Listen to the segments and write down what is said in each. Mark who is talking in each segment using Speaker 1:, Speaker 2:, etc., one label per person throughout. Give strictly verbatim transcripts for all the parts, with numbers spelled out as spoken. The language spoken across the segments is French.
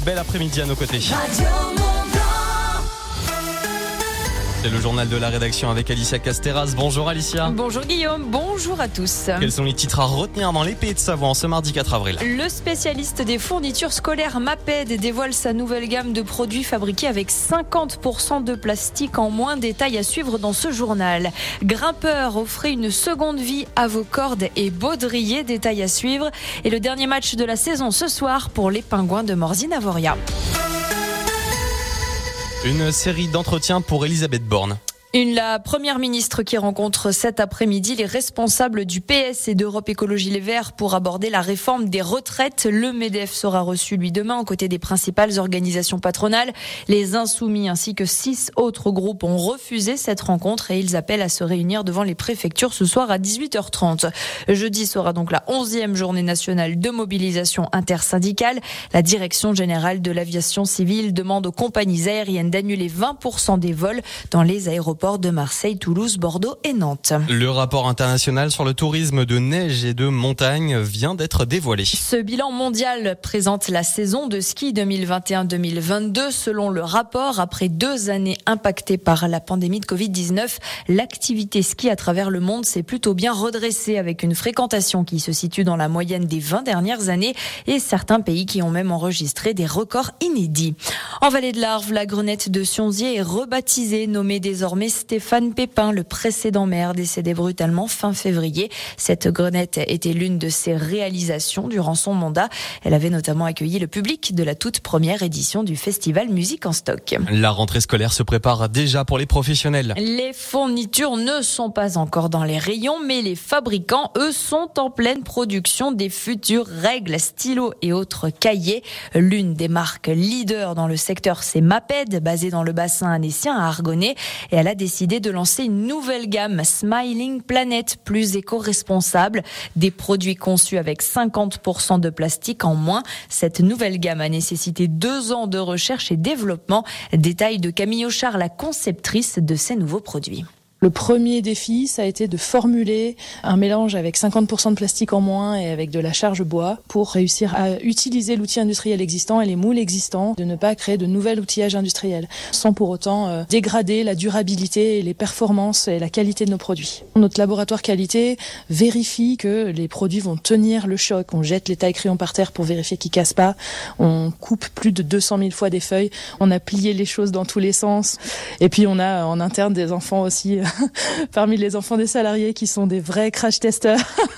Speaker 1: bel après-midi à nos côtés.
Speaker 2: Radio Mont-Blanc.
Speaker 1: C'est le journal de la rédaction avec Alicia Casteras. Bonjour Alicia.
Speaker 3: Bonjour Guillaume, bonjour à tous.
Speaker 1: Quels sont les titres à retenir dans les Pays de Savoie en ce mardi quatre avril?
Speaker 3: Le spécialiste des fournitures scolaires Maped dévoile sa nouvelle gamme de produits fabriqués avec cinquante pour cent de plastique en moins. Détails à suivre dans ce journal. Grimpeur, offrez une seconde vie à vos cordes et baudriers. Détails à suivre. Et le dernier match de la saison ce soir pour les Pingouins de Morzine-Avoria.
Speaker 1: Une série d'entretiens pour Elisabeth Borne.
Speaker 3: Une, la première ministre qui rencontre cet après-midi les responsables du P S et d'Europe Écologie Les Verts pour aborder la réforme des retraites. Le MEDEF sera reçu lui demain aux côtés des principales organisations patronales. Les Insoumis ainsi que six autres groupes ont refusé cette rencontre et ils appellent à se réunir devant les préfectures ce soir à dix-huit heures trente. Jeudi sera donc la onzième journée nationale de mobilisation intersyndicale. La direction générale de l'aviation civile demande aux compagnies aériennes d'annuler vingt pour cent des vols dans les aéroports de Marseille, Toulouse, Bordeaux et Nantes.
Speaker 1: Le rapport international sur le tourisme de neige et de montagne vient d'être dévoilé.
Speaker 3: Ce bilan mondial présente la saison de ski deux mille vingt et un deux mille vingt-deux. Selon le rapport, après deux années impactées par la pandémie de covid dix-neuf, l'activité ski à travers le monde s'est plutôt bien redressée avec une fréquentation qui se situe dans la moyenne des vingt dernières années et certains pays qui ont même enregistré des records inédits. En Vallée de l'Arve, la Grenette de Sionzier est rebaptisée, nommée désormais Stéphane Pépin, le précédent maire décédé brutalement fin février. Cette grenette était l'une de ses réalisations durant son mandat. Elle avait notamment accueilli le public de la toute première édition du festival Musique en Stock.
Speaker 1: La rentrée scolaire se prépare déjà pour les professionnels.
Speaker 3: Les fournitures ne sont pas encore dans les rayons, mais les fabricants, eux, sont en pleine production des futures règles, stylos et autres cahiers. L'une des marques leaders dans le secteur, c'est Maped, basée dans le bassin annécien à Argonnet. Et elle a décidé de lancer une nouvelle gamme Smiling Planet, plus éco-responsable. Des produits conçus avec cinquante pour cent de plastique en moins. Cette nouvelle gamme a nécessité deux ans de recherche et développement. Détail de Camille Auchard, la conceptrice de ces nouveaux produits.
Speaker 4: Le premier défi, ça a été de formuler un mélange avec cinquante pour cent de plastique en moins et avec de la charge bois pour réussir à utiliser l'outil industriel existant et les moules existants, de ne pas créer de nouvel outillage industriel, sans pour autant euh, dégrader la durabilité et les performances et la qualité de nos produits. Notre laboratoire qualité vérifie que les produits vont tenir le choc. On jette les tailles crayons par terre pour vérifier qu'ils cassent pas. On coupe plus de deux cent mille fois des feuilles. On a plié les choses dans tous les sens. Et puis on a en interne des enfants aussi parmi les enfants des salariés qui sont des vrais crash testeurs.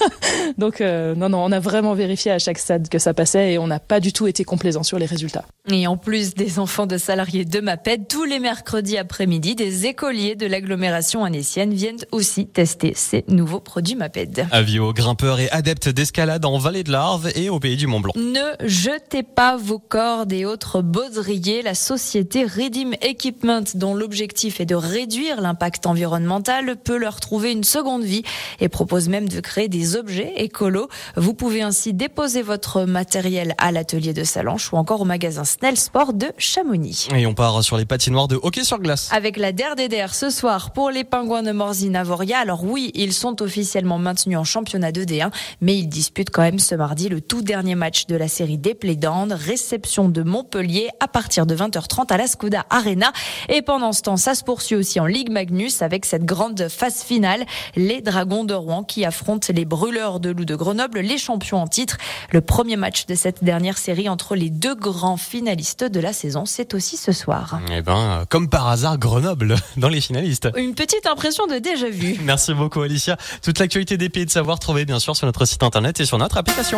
Speaker 4: Donc euh, non, non, on a vraiment vérifié à chaque stade que ça passait et on n'a pas du tout été complaisant sur les résultats.
Speaker 3: Et en plus des enfants de salariés de Maped, tous les mercredis après-midi, des écoliers de l'agglomération annécienne viennent aussi tester ces nouveaux produits Maped.
Speaker 1: Avis aux grimpeurs et adeptes d'escalade en Vallée de l'Arve et au Pays du Mont-Blanc.
Speaker 3: Ne jetez pas vos cordes et autres baudriers. La société Redeem Equipment, dont l'objectif est de réduire l'impact environnemental, peut leur trouver une seconde vie et propose même de créer des objets écolos. Vous pouvez ainsi déposer votre matériel à l'atelier de Salanches ou encore au magasin Snell Sport de Chamonix.
Speaker 1: Et on part sur les patinoires de hockey sur glace.
Speaker 3: Avec la D E R D D R ce soir pour les Pingouins de Morzine-Avoria. Alors oui, ils sont officiellement maintenus en championnat de D un, mais ils disputent quand même ce mardi le tout dernier match de la série des Playdowns. Réception de Montpellier à partir de vingt heures trente à la Skoda Arena. Et pendant ce temps, ça se poursuit aussi en Ligue Magnus avec cette grande phase finale. Les Dragons de Rouen qui affrontent les Brûleurs de Loup de Grenoble, les champions en titre. Le premier match de cette dernière série entre les deux grands finalistes de la saison, c'est aussi ce soir.
Speaker 1: Eh ben, comme par hasard, Grenoble dans les finalistes.
Speaker 3: Une petite impression de déjà vu.
Speaker 1: Merci beaucoup Alicia. Toute l'actualité des Pays de Savoie retrouvée bien sûr sur notre site internet et sur notre application.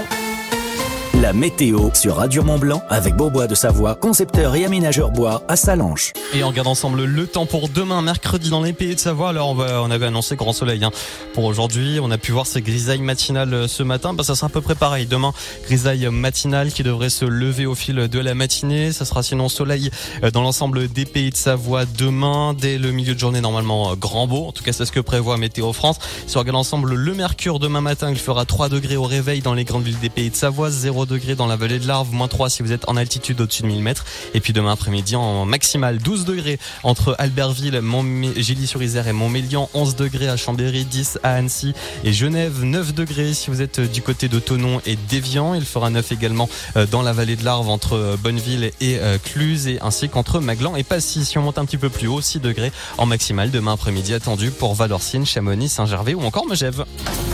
Speaker 5: La météo sur Radio Mont-Blanc avec Beaubois de Savoie, concepteur et aménageur bois à Salanches.
Speaker 1: Et on regarde ensemble le temps pour demain, mercredi dans les Pays de Savoie. Alors on, va, on avait annoncé grand soleil hein. Pour aujourd'hui. On a pu voir ces grisailles matinales ce matin. Bah, ça sera à peu près pareil. Demain, grisaille matinale qui devrait se lever au fil de la matinée. Ça sera sinon soleil dans l'ensemble des Pays de Savoie demain. Dès le milieu de journée, normalement grand beau. En tout cas, c'est ce que prévoit Météo France. Si on regarde ensemble le mercure demain matin, il fera trois degrés au réveil dans les grandes villes des Pays de Savoie, zéro degré degrés dans la vallée de l'Arve, moins trois si vous êtes en altitude au-dessus de mille mètres. Et puis demain après-midi en maximal douze degrés entre Albertville, Montmé- Gilly-sur-Isère et Montmélian, onze degrés à Chambéry, dix à Annecy et Genève, neuf degrés si vous êtes du côté de Thonon et d'Évian. Il fera neuf également dans la vallée de l'Arve entre Bonneville et Cluse, et ainsi qu'entre Maglan et Passy. Si on monte un petit peu plus haut, six degrés en maximal demain après-midi attendu pour Valorcine, Chamonix, Saint-Gervais ou encore Megève.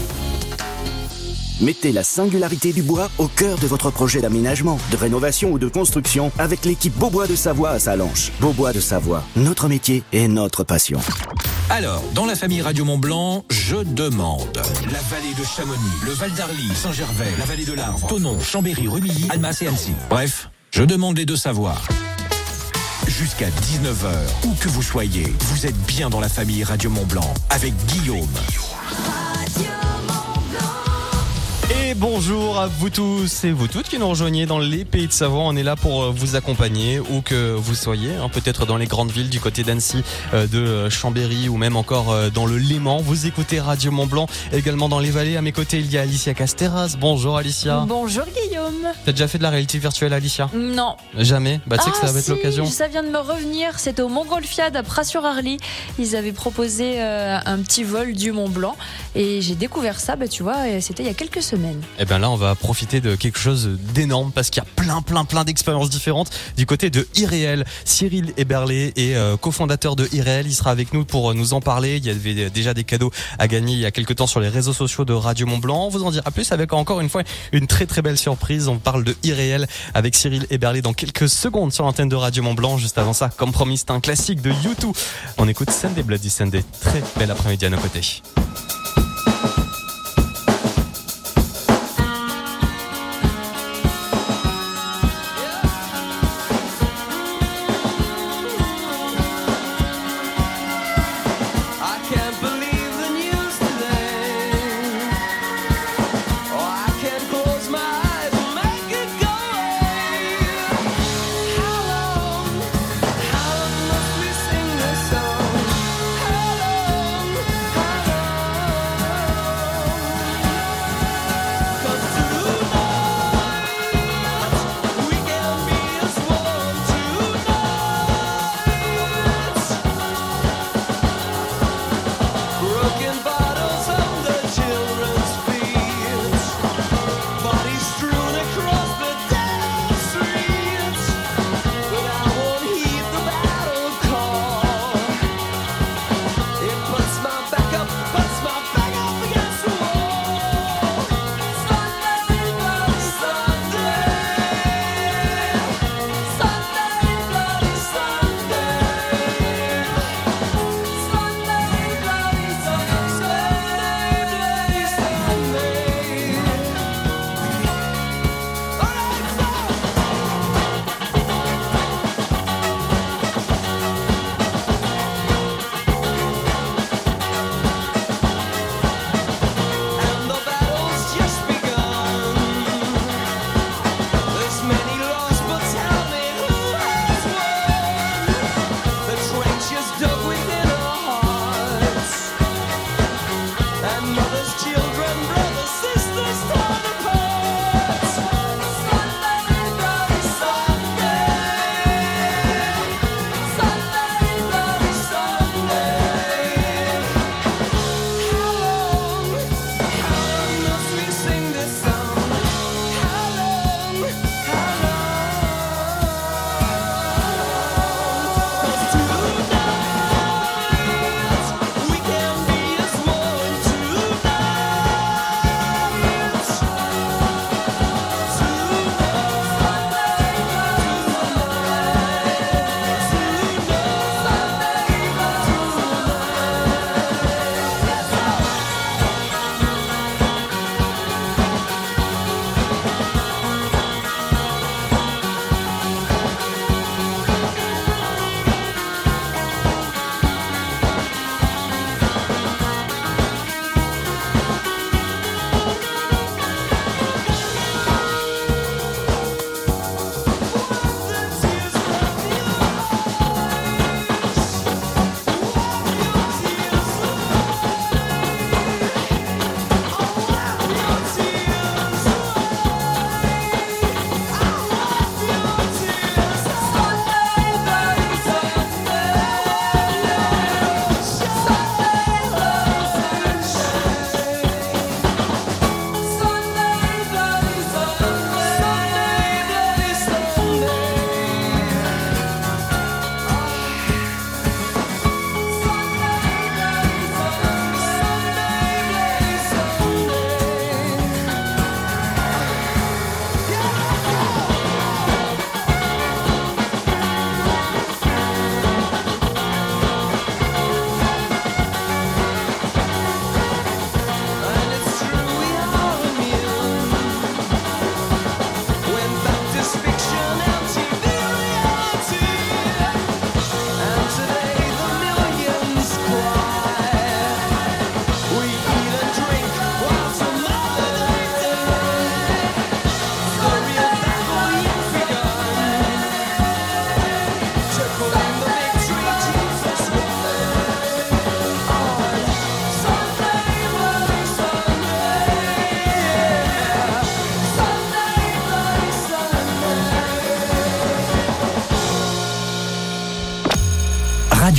Speaker 5: Mettez la singularité du bois au cœur de votre projet d'aménagement, de rénovation ou de construction avec l'équipe Beaubois de Savoie à Sallanches. Beaubois de Savoie, notre métier et notre passion.
Speaker 2: Alors, dans la famille Radio Mont-Blanc, je demande la vallée de Chamonix, le Val d'Arly, Saint-Gervais, la vallée de l'Arve, Thonon, Chambéry, Rumilly, Almas et Annecy. Bref, je demande les deux savoirs. Jusqu'à dix-neuf heures, où que vous soyez, vous êtes bien dans la famille Radio Mont-Blanc avec Guillaume.
Speaker 1: Et bonjour à vous tous et vous toutes qui nous rejoignez dans les Pays de Savoie. On est là pour vous accompagner où que vous soyez, hein, peut-être dans les grandes villes du côté d'Annecy, euh, de Chambéry ou même encore euh, dans le Léman. Vous écoutez Radio Mont-Blanc, également dans les vallées. À mes côtés, il y a Alicia Casteras. Bonjour Alicia.
Speaker 3: Bonjour Guillaume.
Speaker 1: T'as déjà fait de la réalité virtuelle, Alicia ?
Speaker 3: Non.
Speaker 1: Jamais ? Bah tu sais
Speaker 3: ah,
Speaker 1: que ça va être
Speaker 3: si,
Speaker 1: l'occasion.
Speaker 3: Ça vient de me revenir, c'était au Montgolfiade à Pras-sur-Arly. Ils avaient proposé euh, un petit vol du Mont Blanc et j'ai découvert ça, bah tu vois, c'était il y a quelques semaines.
Speaker 1: Et bien là, on va profiter de quelque chose d'énorme parce qu'il y a plein, plein, plein d'expériences différentes du côté de Irréel. Cyril Eberlé est euh, cofondateur de Irréel. Il sera avec nous pour nous en parler. Il y avait déjà des cadeaux à gagner il y a quelques temps sur les réseaux sociaux de Radio Mont-Blanc. On vous en dira plus avec encore une fois une très, très belle surprise. On parle de Irréel avec Cyril Eberlé dans quelques secondes sur l'antenne de Radio Mont-Blanc. Juste avant ça, comme promis, c'est un classique de U deux. On écoute Sunday Bloody Sunday. Très bel après-midi à nos côtés.
Speaker 6: How long must we sing this song? How long, how long?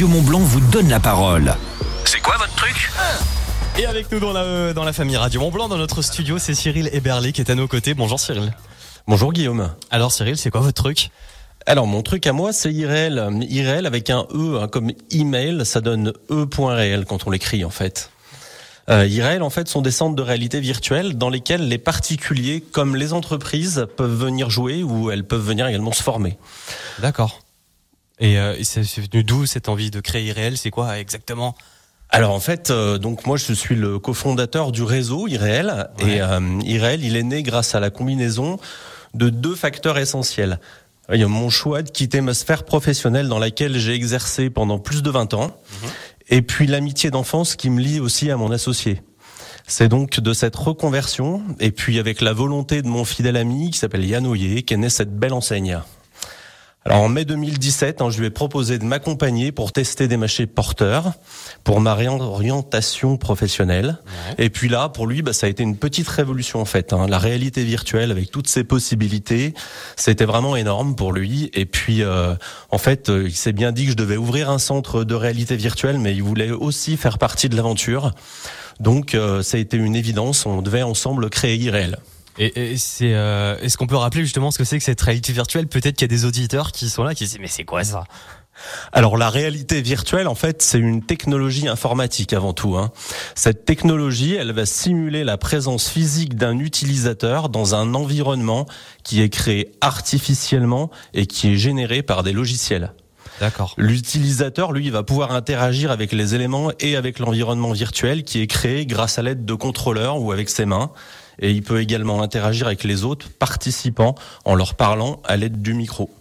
Speaker 2: Radio Mont-Blanc vous donne la parole.
Speaker 6: C'est quoi votre truc ?
Speaker 1: Et avec nous dans la, dans la famille Radio Mont-Blanc, dans notre studio, c'est Cyril Eberlé qui est à nos côtés. Bonjour Cyril.
Speaker 7: Bonjour Guillaume.
Speaker 1: Alors Cyril, c'est quoi votre truc ?
Speaker 7: Alors mon truc à moi, c'est irréel. Irréel avec un E, hein, comme email, ça donne e.réel quand on l'écrit en fait. Euh, irréel en fait sont des centres de réalité virtuelle dans lesquels les particuliers comme les entreprises peuvent venir jouer ou elles peuvent venir également se former.
Speaker 1: D'accord. Et euh, c'est venu d'où cette envie de créer irréel ? C'est quoi exactement ?
Speaker 7: Alors en fait, euh, donc moi je suis le cofondateur du réseau irréel. Ouais. Et euh, irréel, il est né grâce à la combinaison de deux facteurs essentiels. Il y a mon choix de quitter ma sphère professionnelle dans laquelle j'ai exercé pendant plus de vingt ans, mmh. et puis l'amitié d'enfance qui me lie aussi à mon associé. C'est donc de cette reconversion, et puis avec la volonté de mon fidèle ami qui s'appelle Yann Oyer, qu'est née cette belle enseigne. Alors en mai deux mille dix-sept, hein, je lui ai proposé de m'accompagner pour tester des marchés porteurs pour ma réorientation professionnelle. Ouais. Et puis là, pour lui, bah, ça a été une petite révolution en fait. Hein. La réalité virtuelle avec toutes ses possibilités, c'était vraiment énorme pour lui. Et puis euh, en fait, euh, il s'est bien dit que je devais ouvrir un centre de réalité virtuelle, mais il voulait aussi faire partie de l'aventure. Donc euh, ça a été une évidence, on devait ensemble créer irréel.
Speaker 1: Et, et c'est, euh, est-ce qu'on peut rappeler justement ce que c'est que cette réalité virtuelle ? Peut-être qu'il y a des auditeurs qui sont là, qui se disent mais c'est quoi ça ?
Speaker 7: Alors la réalité virtuelle, en fait, c'est une technologie informatique avant tout. Hein. Cette technologie, elle va simuler la présence physique d'un utilisateur dans un environnement qui est créé artificiellement et qui est généré par des logiciels.
Speaker 1: D'accord.
Speaker 7: L'utilisateur, lui, va pouvoir interagir avec les éléments et avec l'environnement virtuel qui est créé grâce à l'aide de contrôleurs ou avec ses mains. Et il peut également interagir avec les autres participants en leur parlant à l'aide du micro.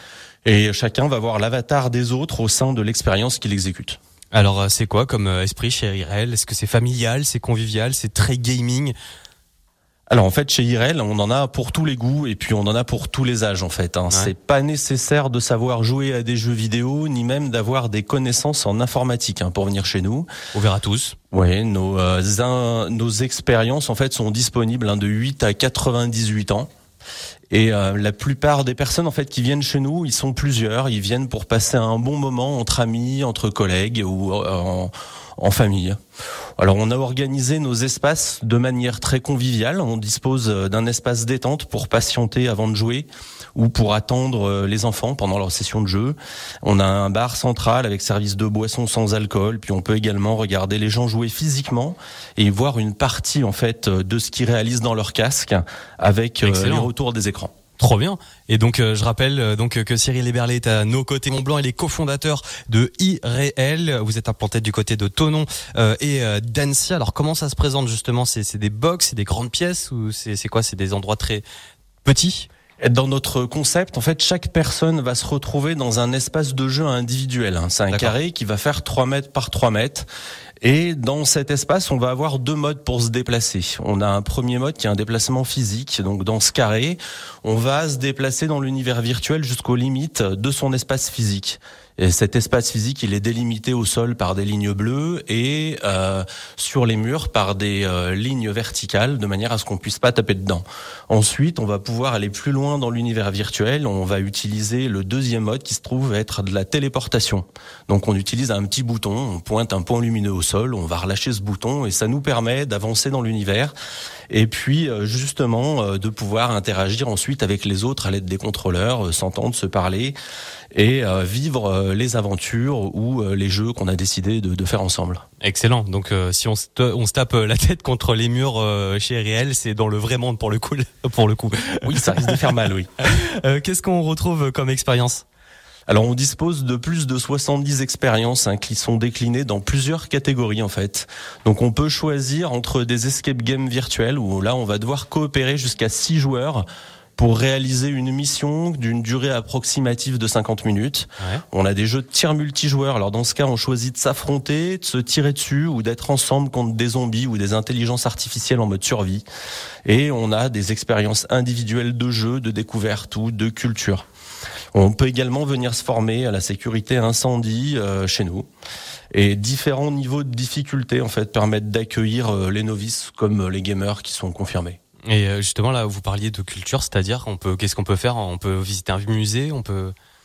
Speaker 7: Et chacun va voir l'avatar des autres au sein de l'expérience qu'il exécute.
Speaker 1: Alors, c'est quoi comme esprit chez irréel ? Est-ce que c'est familial, c'est convivial, c'est très gaming ?
Speaker 7: Alors en fait, chez irréel, on en a pour tous les goûts et puis on en a pour tous les âges en fait. Hein. Ouais. C'est pas nécessaire de savoir jouer à des jeux vidéo ni même d'avoir des connaissances en informatique hein, pour venir chez nous.
Speaker 1: Ouvert à tous.
Speaker 7: Oui, nos euh, un, nos expériences en fait sont disponibles hein, de huit à quatre-vingt-dix-huit ans. Et euh, la plupart des personnes en fait qui viennent chez nous, ils sont plusieurs, ils viennent pour passer un bon moment entre amis, entre collègues ou euh, en, en famille. Alors on a organisé nos espaces de manière très conviviale, on dispose d'un espace détente pour patienter avant de jouer ou pour attendre les enfants pendant leur session de jeu. On a un bar central avec service de boissons sans alcool, puis on peut également regarder les gens jouer physiquement et voir une partie en fait de ce qu'ils réalisent dans leur casque avec Excellent. Les retours des écrans.
Speaker 1: Trop bien. Et donc euh, je rappelle euh, donc que Cyril Eberlé est à nos côtés Mont-Blanc, il est cofondateur de irréel. Vous êtes implanté du côté de Thonon euh, et euh, d'Annecy. Alors comment ça se présente justement ? C'est, c'est des box, c'est des grandes pièces ou c'est, c'est quoi ? C'est des endroits très petits ?
Speaker 7: Dans notre concept, en fait, chaque personne va se retrouver dans un espace de jeu individuel. C'est un D'accord. carré qui va faire trois mètres par trois mètres. Et dans cet espace, on va avoir deux modes pour se déplacer. On a un premier mode qui est un déplacement physique. Donc dans ce carré, on va se déplacer dans l'univers virtuel jusqu'aux limites de son espace physique. Et cet espace physique, il est délimité au sol par des lignes bleues et euh, sur les murs par des euh, lignes verticales, de manière à ce qu'on puisse pas taper dedans. Ensuite, on va pouvoir aller plus loin dans l'univers virtuel. On va utiliser le deuxième mode qui se trouve être de la téléportation. Donc, on utilise un petit bouton, on pointe un point lumineux au sol, on va relâcher ce bouton et ça nous permet d'avancer dans l'univers. Et puis, justement, de pouvoir interagir ensuite avec les autres à l'aide des contrôleurs, s'entendre, se parler et vivre les aventures ou les jeux qu'on a décidé de, de faire ensemble.
Speaker 1: Excellent. Donc, euh, si on se, on se tape la tête contre les murs euh, chez irréel, c'est dans le vrai monde pour le coup. Pour le coup.
Speaker 7: Oui, ça risque de faire mal, oui.
Speaker 1: Euh, qu'est-ce qu'on retrouve comme expérience ?
Speaker 7: Alors on dispose de plus de soixante-dix expériences hein, qui sont déclinées dans plusieurs catégories en fait. Donc on peut choisir entre des escape games virtuels où là on va devoir coopérer jusqu'à six joueurs pour réaliser une mission d'une durée approximative de cinquante minutes. Ouais. On a des jeux de tir multijoueurs. Alors dans ce cas, on choisit de s'affronter, de se tirer dessus ou d'être ensemble contre des zombies ou des intelligences artificielles en mode survie. Et on a des expériences individuelles de jeu, de découverte ou de culture. On peut également venir se former à la sécurité incendie euh, chez nous. Et différents niveaux de difficulté en fait permettent d'accueillir euh, les novices comme euh, les gamers qui sont confirmés.
Speaker 1: Et justement là, vous parliez de culture, c'est-à-dire on peut, qu'est-ce qu'on peut faire ? On peut visiter un musée, on peut.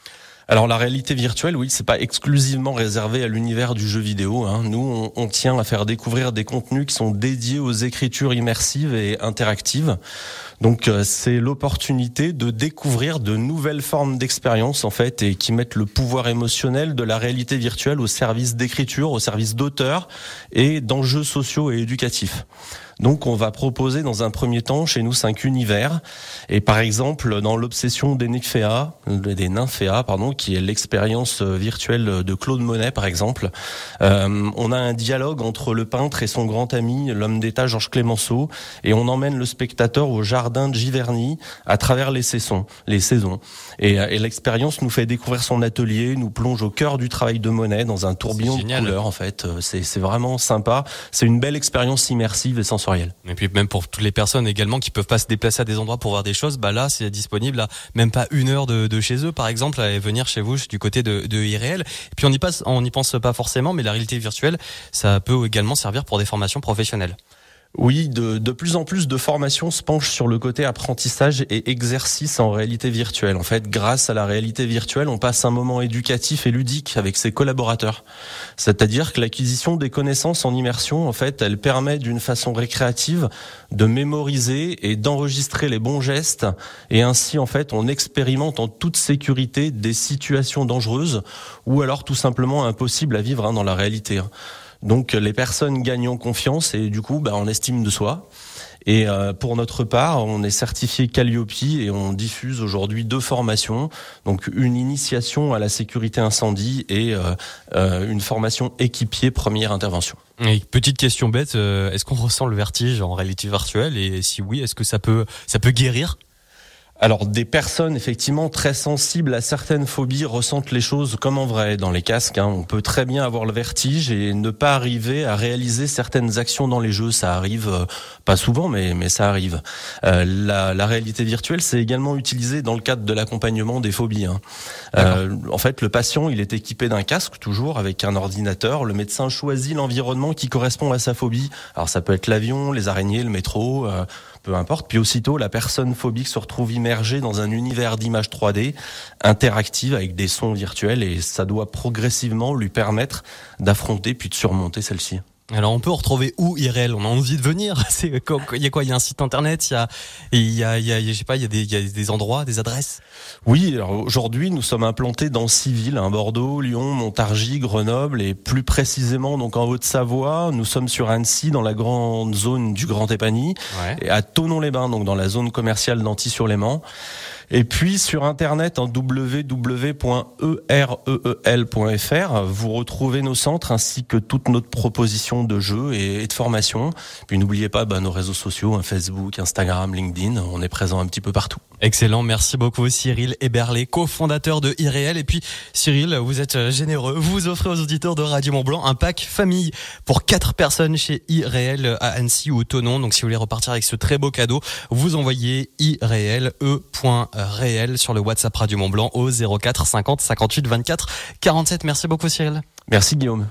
Speaker 7: Alors la réalité virtuelle, oui, c'est pas exclusivement réservé à l'univers du jeu vidéo. Hein. Nous, on, on tient à faire découvrir des contenus qui sont dédiés aux écritures immersives et interactives. Donc euh, c'est l'opportunité de découvrir de nouvelles formes d'expérience en fait, et qui mettent le pouvoir émotionnel de la réalité virtuelle au service d'écriture, au service d'auteurs et d'enjeux sociaux et éducatifs. Donc on va proposer dans un premier temps chez nous cinq univers, et par exemple dans l'obsession des Nymphéas, des Nymphéas pardon, qui est l'expérience virtuelle de Claude Monet par exemple, euh, on a un dialogue entre le peintre et son grand ami, l'homme d'État Georges Clémenceau, et on emmène le spectateur au jardin de Giverny à travers les saisons. Les saisons. Et, et l'expérience nous fait découvrir son atelier, nous plonge au cœur du travail de Monet dans un tourbillon de couleurs en fait. C'est, c'est vraiment sympa. C'est une belle expérience immersive et sensorielle.
Speaker 1: Et puis même pour toutes les personnes également qui peuvent pas se déplacer à des endroits pour voir des choses, bah là c'est disponible à même pas une heure de, de chez eux par exemple, à venir chez vous du côté de, de IRL. Et puis on y passe, on n'y pense pas forcément, mais la réalité virtuelle, ça peut également servir pour des formations professionnelles.
Speaker 7: Oui, de, de plus en plus de formations se penchent sur le côté apprentissage et exercice en réalité virtuelle. En fait, grâce à la réalité virtuelle, on passe un moment éducatif et ludique avec ses collaborateurs. C'est-à-dire que l'acquisition des connaissances en immersion, en fait, elle permet d'une façon récréative de mémoriser et d'enregistrer les bons gestes. Et ainsi, en fait, on expérimente en toute sécurité des situations dangereuses ou alors tout simplement impossibles à vivre hein, dans la réalité. Donc les personnes gagnent en confiance et du coup bah, en estime de soi. Et euh, pour notre part, on est certifié Calliope et on diffuse aujourd'hui deux formations, donc une initiation à la sécurité incendie et euh, euh, une formation équipier première intervention.
Speaker 1: Et petite question bête, euh, est-ce qu'on ressent le vertige en réalité virtuelle et si oui, est-ce que ça peut ça peut guérir ?
Speaker 7: Alors des personnes effectivement très sensibles à certaines phobies ressentent les choses comme en vrai dans les casques. Hein. On peut très bien avoir le vertige et ne pas arriver à réaliser certaines actions dans les jeux. Ça arrive euh, pas souvent, mais mais ça arrive. Euh, la, la réalité virtuelle, c'est également utilisé dans le cadre de l'accompagnement des phobies. Hein. Euh, en fait, le patient, il est équipé d'un casque toujours avec un ordinateur. Le médecin choisit l'environnement qui correspond à sa phobie. Alors ça peut être l'avion, les araignées, le métro. Euh, peu importe. Puis aussitôt, la personne phobique se retrouve immergée dans un univers d'images trois D interactive avec des sons virtuels et ça doit progressivement lui permettre d'affronter puis de surmonter celle-ci.
Speaker 1: Alors on peut retrouver où I R L ? On a envie de venir. C'est il y a quoi ? Il y a un site internet. Il y a il y a il y a je sais pas. Il y a des il y a des endroits, des adresses.
Speaker 7: Oui. Alors aujourd'hui nous sommes implantés dans six villes, hein, Bordeaux, Lyon, Montargis, Grenoble et plus précisément donc en Haute-Savoie. Nous sommes sur Annecy dans la grande zone du Grand Épagny ouais. et à Thonon-les-Bains donc dans la zone commerciale d'Antilly-sur-Léman. Et puis sur internet en w w w point e r e e l point f r, vous retrouvez nos centres ainsi que toute notre proposition de jeux et de formation. Puis n'oubliez pas bah, nos réseaux sociaux, hein, Facebook, Instagram, LinkedIn, on est présent un petit peu partout.
Speaker 1: Excellent, merci beaucoup Cyril Eberlé, cofondateur de I R L. Et puis Cyril, vous êtes généreux, vous offrez aux auditeurs de Radio Mont-Blanc un pack famille pour quatre personnes chez I R L à Annecy ou Thonon. Donc si vous voulez repartir avec ce très beau cadeau, vous envoyez I R L E point réel sur le WhatsApp Radio Mont-Blanc au zéro quatre cinquante cinquante-huit vingt-quatre quarante-sept. Merci beaucoup Cyril.
Speaker 7: Merci Guillaume.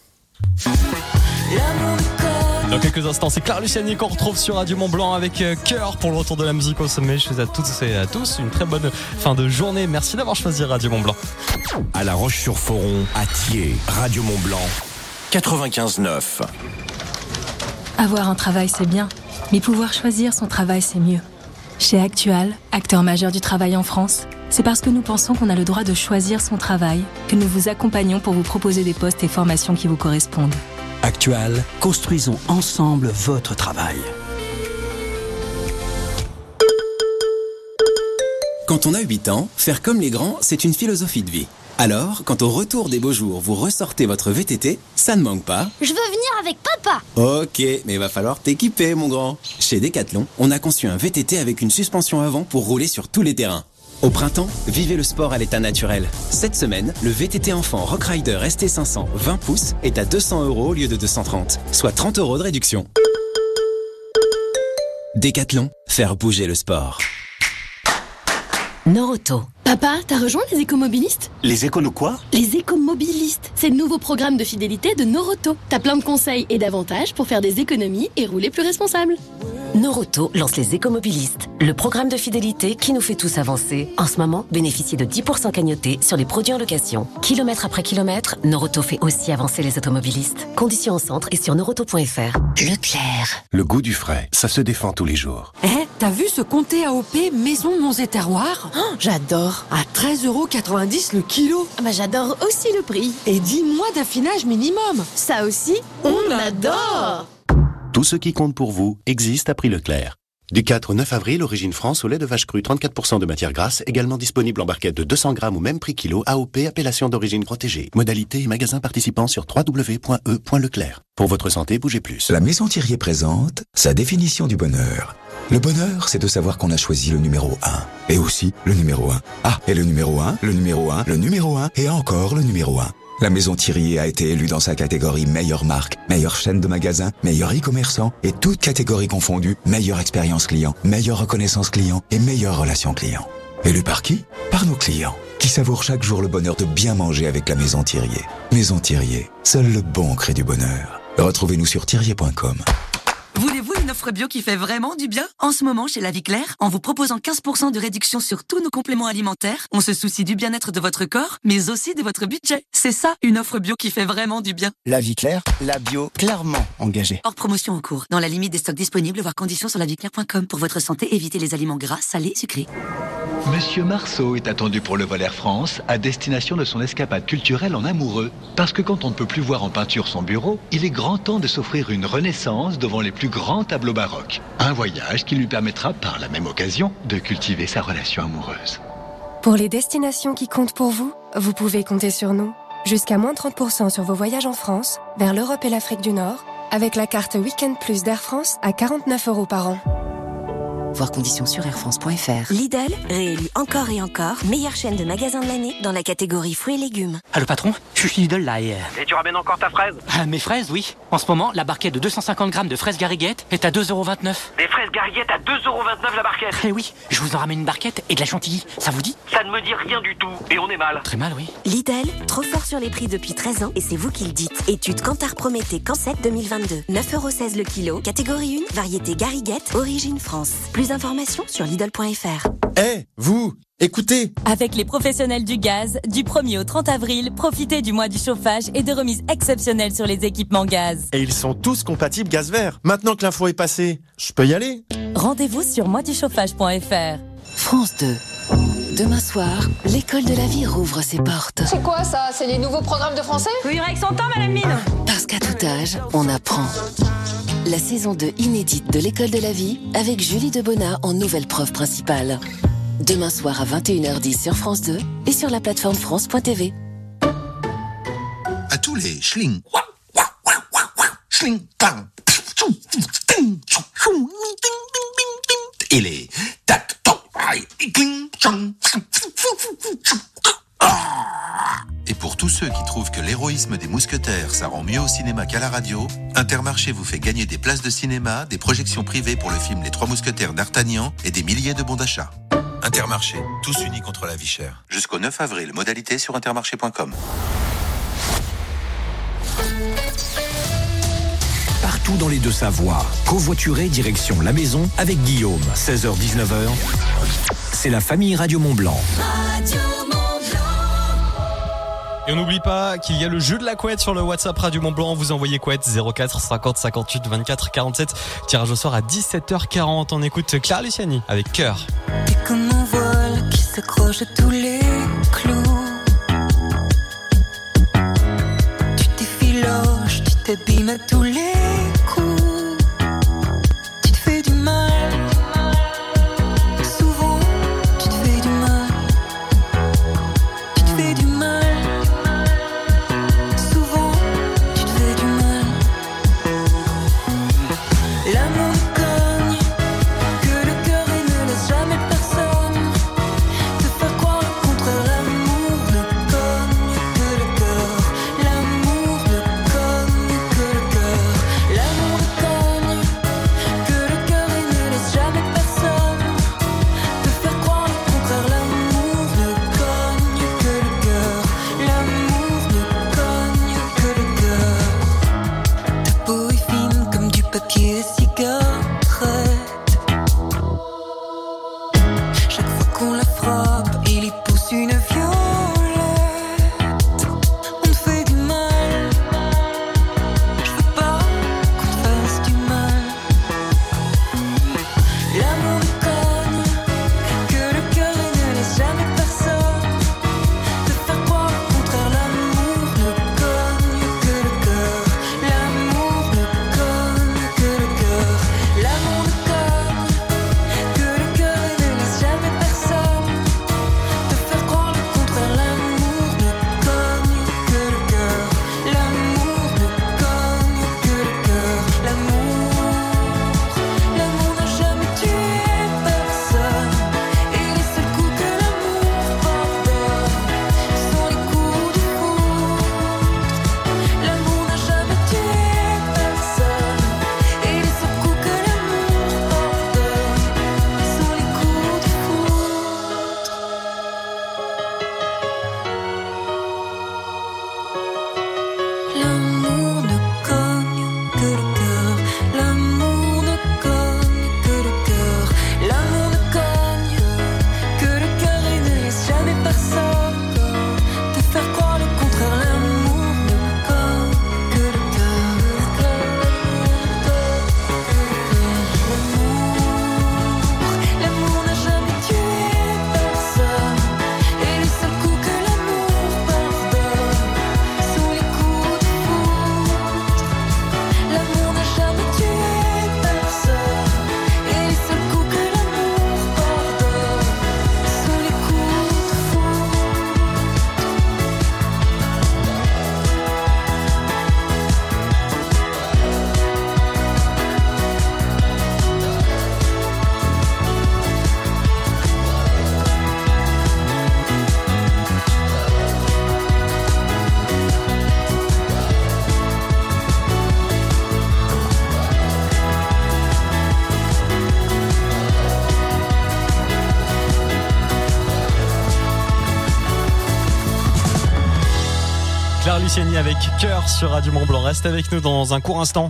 Speaker 1: Dans quelques instants, c'est Clara Luciani qu'on retrouve sur Radio Mont-Blanc avec Cœur pour le retour de la musique au sommet. Je vous souhaite à toutes et à tous une très bonne fin de journée. Merci d'avoir choisi Radio Mont-Blanc.
Speaker 2: À La Roche-sur-Foron, à Thiers, Radio Mont-Blanc, quatre-vingt-quinze neuf.
Speaker 6: Avoir un travail, c'est bien, mais pouvoir choisir son travail, c'est mieux. Chez Actual, acteur majeur du travail en France, c'est parce que nous pensons qu'on a le droit de choisir son travail que nous vous accompagnons pour vous proposer des postes et formations qui vous correspondent.
Speaker 8: Actual, construisons ensemble votre travail.
Speaker 9: Quand on a huit ans, faire comme les grands, c'est une philosophie de vie. Alors, quand au retour des beaux jours, vous ressortez votre V T T, ça ne manque pas.
Speaker 10: Je veux venir avec papa.
Speaker 9: Ok, mais va falloir t'équiper, mon grand. Chez Decathlon, on a conçu un V T T avec une suspension avant pour rouler sur tous les terrains. Au printemps, vivez le sport à l'état naturel. Cette semaine, le V T T enfant Rockrider S T cinq cents vingt pouces est à deux cents euros au lieu de deux cent trente, soit trente euros de réduction. Decathlon, faire bouger le sport.
Speaker 10: Noroto. Papa, t'as rejoint les écomobilistes ?
Speaker 8: Les éconos quoi ?
Speaker 10: Les écomobilistes, c'est le nouveau programme de fidélité de Noroto. T'as plein de conseils et d'avantages pour faire des économies et rouler plus responsable.
Speaker 11: Noroto lance les écomobilistes, le programme de fidélité qui nous fait tous avancer. En ce moment, bénéficiez de dix pour cent cagnotés sur les produits en location. Kilomètre après kilomètre, Noroto fait aussi avancer les automobilistes. Conditions au centre et sur noroto point f r. Leclerc.
Speaker 12: Le goût du frais, ça se défend tous les jours.
Speaker 13: Eh, hey, t'as vu ce comté A O P Maison Monts et Terroirs?
Speaker 10: Oh, j'adore.
Speaker 13: À treize euros quatre-vingt-dix le kilo.
Speaker 10: Ah bah j'adore aussi le prix.
Speaker 13: Et dix mois d'affinage minimum.
Speaker 10: Ça aussi, on, on adore.
Speaker 12: Tout ce qui compte pour vous existe à prix Leclerc. Du quatre au neuf avril, Origine France au lait de vache crue, trente-quatre pour cent de matière grasse, également disponible en barquette de deux cents grammes au même prix kilo, A O P, appellation d'origine protégée. Modalité et magasins participants sur w w w point e point leclerc. Pour votre santé, bougez plus.
Speaker 14: La Maison Thirier présente sa définition du bonheur. Le bonheur, c'est de savoir qu'on a choisi le numéro un. Et aussi le numéro un. Ah, et le numéro un, le numéro un, le numéro un, et encore le numéro un. La Maison Thirier a été élue dans sa catégorie meilleure marque, meilleure chaîne de magasins, meilleur e-commerçant et toutes catégories confondues, meilleure expérience client, meilleure reconnaissance client et meilleure relation client. Élue par qui? Par nos clients, qui savourent chaque jour le bonheur de bien manger avec la Maison Thirier. Maison Thirier, seul le bon crée du bonheur. Retrouvez-nous sur thirier point com.
Speaker 15: Voulez-vous une offre bio qui fait vraiment du bien? En ce moment, chez La Vie Claire, en vous proposant quinze pour cent de réduction sur tous nos compléments alimentaires, on se soucie du bien-être de votre corps, mais aussi de votre budget. C'est ça, une offre bio qui fait vraiment du bien.
Speaker 16: La Vie Claire, la bio clairement engagée.
Speaker 15: Hors promotion en cours, dans la limite des stocks disponibles, voire conditions sur la vie claire point com. Pour votre santé, évitez les aliments gras, salés, sucrés.
Speaker 17: Monsieur Marceau est attendu pour le vol Air France à destination de son escapade culturelle en amoureux. Parce que quand on ne peut plus voir en peinture son bureau, il est grand temps de s'offrir une renaissance devant les plus grands tableaux baroques. Un voyage qui lui permettra par la même occasion de cultiver sa relation amoureuse.
Speaker 18: Pour les destinations qui comptent pour vous, vous pouvez compter sur nous. Jusqu'à moins trente pour cent sur vos voyages en France, vers l'Europe et l'Afrique du Nord, avec la carte Week-end Plus d'Air France à quarante-neuf euros par an.
Speaker 11: Voir conditions sur air france point f r.
Speaker 19: Lidl, réélu encore et encore, meilleure chaîne de magasins de l'année dans la catégorie fruits et légumes.
Speaker 20: Allô patron, je suis chez Lidl là et...
Speaker 21: Et tu ramènes encore ta fraise?
Speaker 20: Ah, mes fraises, oui. En ce moment, la barquette de deux cent cinquante grammes de fraises Gariguette est à deux euros vingt-neuf.
Speaker 21: Des fraises Gariguette à deux euros vingt-neuf la barquette?
Speaker 20: Eh oui, je vous en ramène une barquette et de la chantilly, ça vous dit?
Speaker 21: Ça ne me dit rien du tout, et on est mal.
Speaker 20: Très mal, oui.
Speaker 19: Lidl, trop fort sur les prix depuis treize ans, et c'est vous qui le dites. Étude Kantar Prométhée Cancet deux mille vingt-deux. neuf euros seize le kilo, catégorie un, variété Gariguette, origine France. Plus d'informations sur lidl point f r.
Speaker 22: Eh, hey, vous, écoutez!
Speaker 23: Avec les professionnels du gaz, du premier au trente avril, profitez du mois du chauffage et de remises exceptionnelles sur les équipements gaz.
Speaker 22: Et ils sont tous compatibles gaz vert. Maintenant que l'info est passée, je peux y aller?
Speaker 23: Rendez-vous sur moi du chauffage point f r.
Speaker 11: France deux. Demain soir, l'école de la vie rouvre ses portes.
Speaker 24: C'est quoi ça? C'est les nouveaux programmes de français?
Speaker 23: Vous vivre avec son temps, Madame Mine?
Speaker 11: Parce qu'à tout âge, on apprend. La saison deux inédite de l'école de la vie avec Julie Debona en nouvelle prof principale. Demain soir à vingt et une heures dix sur France deux et sur la plateforme France point t v.
Speaker 25: À tous les schling, schling, et les tac, toc, et pour tous ceux qui trouvent que l'héroïsme des mousquetaires, ça rend mieux au cinéma qu'à la radio, Intermarché vous fait gagner des places de cinéma, des projections privées pour le film Les Trois Mousquetaires d'Artagnan et des milliers de bons d'achat. Intermarché, tous unis contre la vie chère. Jusqu'au neuf avril, modalité sur intermarché point com.
Speaker 2: Partout dans les Deux-Savoies, covoituré direction la maison avec Guillaume, seize heures dix-neuf heures. C'est la famille Radio Mont-Blanc.
Speaker 1: Radio Et on n'oublie pas qu'il y a le jeu de la couette sur le WhatsApp Radio Mont-Blanc. Vous envoyez couette zéro quatre cinquante cinquante-huit vingt-quatre quarante-sept. Tirage au sort à dix-sept heures quarante. On écoute Clara Luciani avec Cœur.
Speaker 26: T'es comme un voile qui s'accroche à tous les clous. Tu t'effiloches, tu t'abîmes à tous les coups. Tu te fais du mal. Souvent, tu te fais du mal. Tu te fais du mal. L'amour cogne, que le cœur il ne laisse jamais personne te faire croire le contraire. L'amour ne cogne que le cœur. L'amour ne cogne que le cœur.
Speaker 1: Claire Luciani avec Cœur sur Radio Mont-Blanc. Reste avec nous dans un court instant.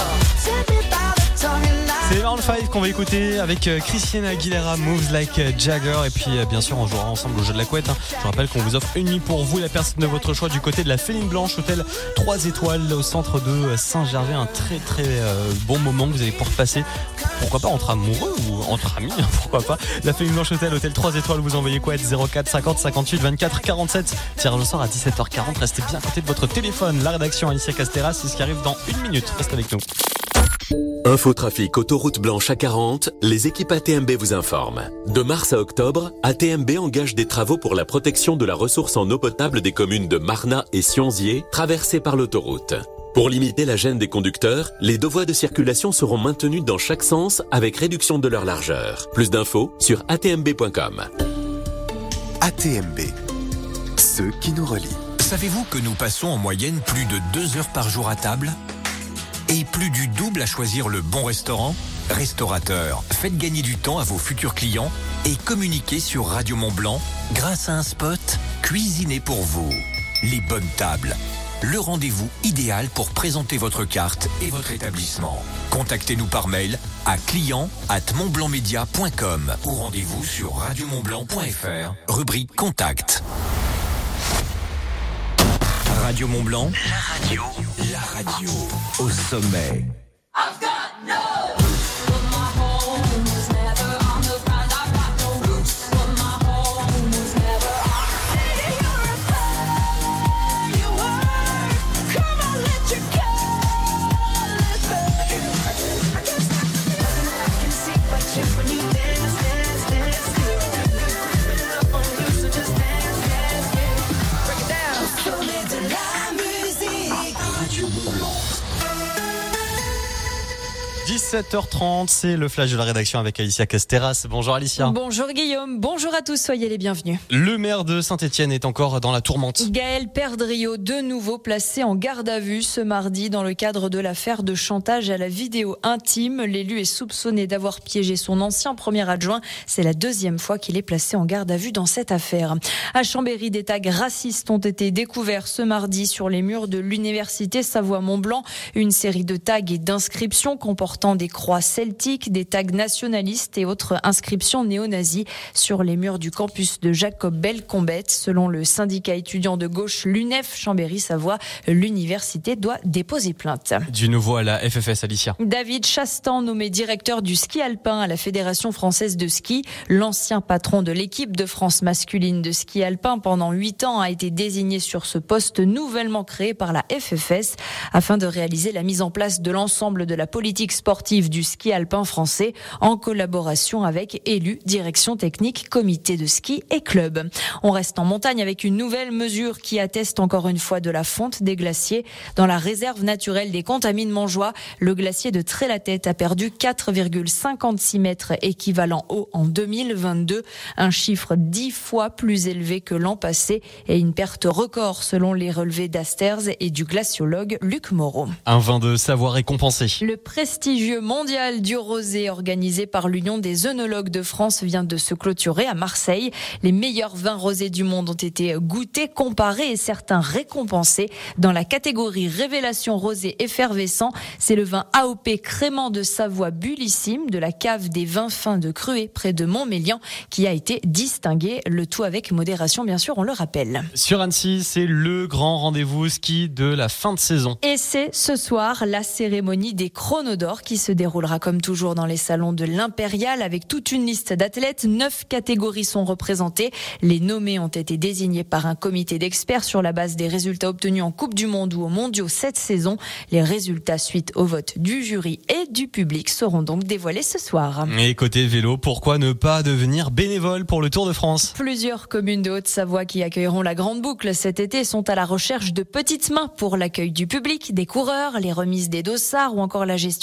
Speaker 1: C'est Maroon cinq qu'on va écouter avec Christina Aguilera, Moves Like Jagger. Et puis bien sûr on jouera ensemble au jeu de la couette. Je rappelle qu'on vous offre une nuit pour vous, la personne de votre choix, du côté de la Féline Blanche, hôtel trois étoiles au centre de Saint-Gervais. Un très très euh, bon moment que vous allez pouvoir passer. Pourquoi pas entre amoureux ou entre amis, pourquoi pas. La Féline Blanche hôtel, hôtel trois étoiles, vous envoyez couette zéro quatre cinquante cinquante-huit vingt-quatre quarante-sept. Tirage au sort à dix-sept heures quarante. Restez bien à côté de votre téléphone. La rédaction Alicia Castera, c'est ce qui arrive dans une minute. Reste avec nous.
Speaker 3: Infotrafic Autoroute Blanche à quarante, les équipes A T M B vous informent. De mars à octobre, A T M B engage des travaux pour la protection de la ressource en eau potable des communes de Marnat et Sionzier, traversées par l'autoroute. Pour limiter la gêne des conducteurs, les deux voies de circulation seront maintenues dans chaque sens avec réduction de leur largeur. Plus d'infos sur a t m b point com.
Speaker 4: A T M B, ceux qui nous relient.
Speaker 2: Savez-vous que nous passons en moyenne plus de deux heures par jour à table ? Et plus du double à choisir le bon restaurant ? Restaurateurs, faites gagner du temps à vos futurs clients et communiquez sur Radio Mont-Blanc grâce à un spot cuisiné pour vous. Les bonnes tables, le rendez-vous idéal pour présenter votre carte et votre établissement. Contactez-nous par mail à client arobase montblancmedia point com ou rendez-vous sur radio mont blanc point f r, rubrique Contact. Radio Mont-Blanc, la radio, la radio au sommet. I've got no
Speaker 1: dix-sept heures trente, c'est le flash de la rédaction avec Alicia Casteras. Bonjour Alicia.
Speaker 5: Bonjour Guillaume, bonjour à tous, soyez les bienvenus.
Speaker 1: Le maire de Saint-Étienne est encore dans la tourmente.
Speaker 5: Gaël Perdriau, de nouveau placé en garde à vue ce mardi dans le cadre de l'affaire de chantage à la vidéo intime. L'élu est soupçonné d'avoir piégé son ancien premier adjoint. C'est la deuxième fois qu'il est placé en garde à vue dans cette affaire. À Chambéry, des tags racistes ont été découverts ce mardi sur les murs de l'université Savoie-Mont-Blanc. Une série de tags et d'inscriptions comportant des croix celtiques, des tags nationalistes et autres inscriptions néo-nazies sur les murs du campus de Jacob Belcombette. Selon le syndicat étudiant de gauche l'U N E F Chambéry-Savoie, l'université doit déposer plainte.
Speaker 1: Du nouveau à la F F S, Alicia.
Speaker 5: David Chastan, nommé directeur du ski alpin à la Fédération française de ski. L'ancien patron de l'équipe de France masculine de ski alpin pendant huit ans a été désigné sur ce poste nouvellement créé par la F F S afin de réaliser la mise en place de l'ensemble de la politique sportive du ski alpin français en collaboration avec élus, direction technique, comité de ski et club. On reste en montagne avec une nouvelle mesure qui atteste encore une fois de la fonte des glaciers. Dans la réserve naturelle des Contamines-Montjoie, le glacier de Trait-la-Tête a perdu quatre virgule cinquante-six mètres équivalent eau en deux mille vingt-deux, un chiffre dix fois plus élevé que l'an passé et une perte record selon les relevés d'Asters et du glaciologue Luc Moreau.
Speaker 1: Un vin de Savoie récompensé.
Speaker 5: Le prestigieux mondial du rosé organisé par l'Union des œnologues de France vient de se clôturer à Marseille. Les meilleurs vins rosés du monde ont été goûtés, comparés et certains récompensés. Dans la catégorie révélation rosé effervescent, c'est le vin A O P Crément de Savoie Bullissime de la cave des vins fins de Cruet près de Montmélian qui a été distingué. Le tout avec modération, bien sûr, on le rappelle.
Speaker 1: Sur Annecy, c'est le grand rendez-vous ski de la fin de saison.
Speaker 5: Et c'est ce soir la cérémonie des Chronos d'Or qui se déroulera comme toujours dans les salons de l'Impérial avec toute une liste d'athlètes. Neuf catégories sont représentées. Les nommés ont été désignés par un comité d'experts sur la base des résultats obtenus en Coupe du Monde ou aux Mondiaux cette saison. Les résultats suite au vote du jury et du public seront donc dévoilés ce soir.
Speaker 1: Et côté vélo, pourquoi ne pas devenir bénévole pour le Tour de France ?
Speaker 5: Plusieurs communes de Haute-Savoie qui accueilleront la Grande Boucle cet été sont à la recherche de petites mains pour l'accueil du public, des coureurs, les remises des dossards ou encore la gestion des différents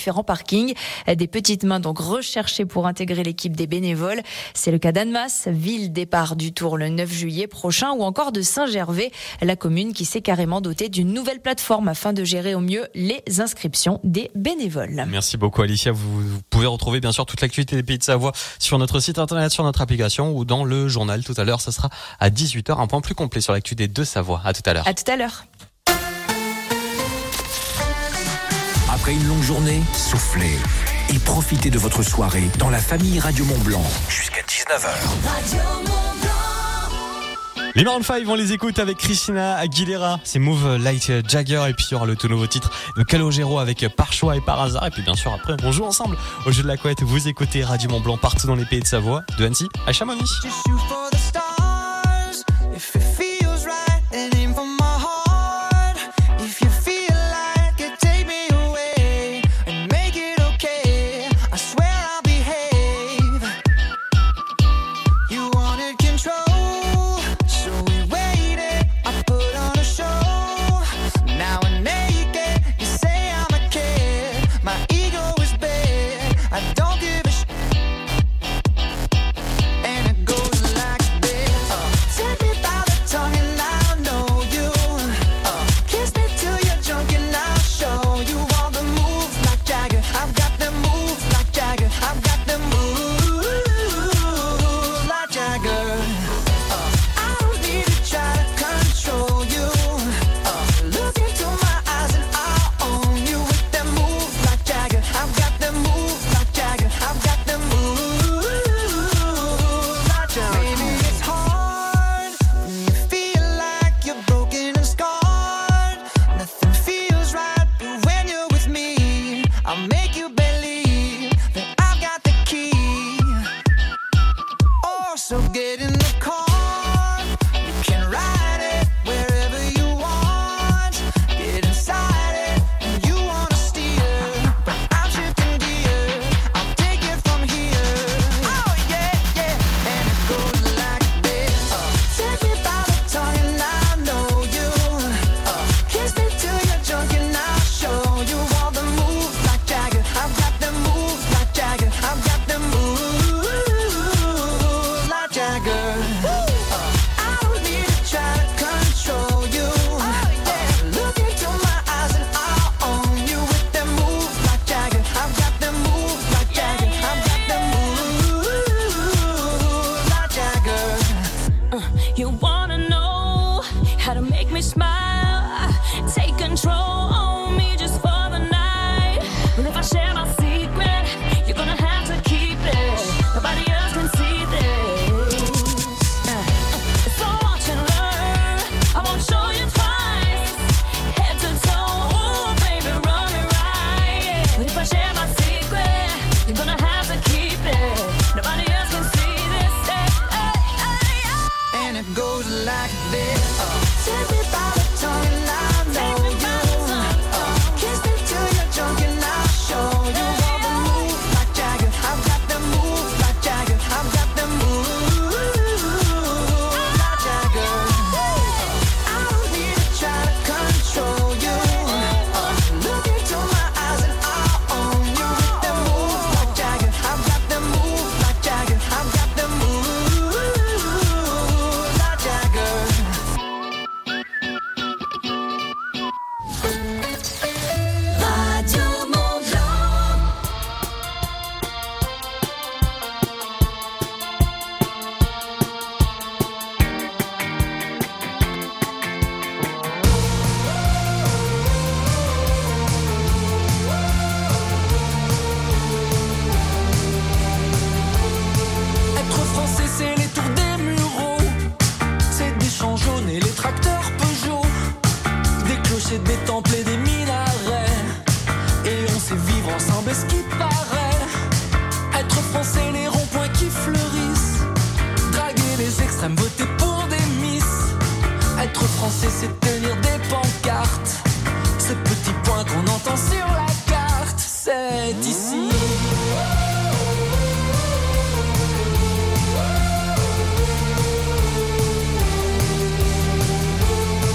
Speaker 5: différents parkings. Des petites mains donc recherchées pour intégrer l'équipe des bénévoles. C'est le cas d'Annemasse, ville départ du Tour le neuf juillet prochain, ou encore de Saint-Gervais, la commune qui s'est carrément dotée d'une nouvelle plateforme afin de gérer au mieux les inscriptions des bénévoles.
Speaker 1: Merci beaucoup Alicia. Vous, vous pouvez retrouver bien sûr toute l'actualité des Pays de Savoie sur notre site internet, sur notre application ou dans le journal tout à l'heure. Ça sera à dix-huit heures. Un point plus complet sur l'actu des deux Savoie. À tout à l'heure.
Speaker 5: À tout à l'heure.
Speaker 2: Après une longue journée, soufflez et profitez de votre soirée dans la famille Radio Mont-Blanc jusqu'à dix-neuf heures.
Speaker 1: Les Maroon cinq, on les écoute avec Christina Aguilera. C'est Move Like Jagger. Et puis il y aura le tout nouveau titre de Calogero avec Par choix et par hasard. Et puis bien sûr après on joue ensemble au jeu de la couette. Vous écoutez Radio Mont-Blanc partout dans les Pays de Savoie, de Annecy à Chamonix.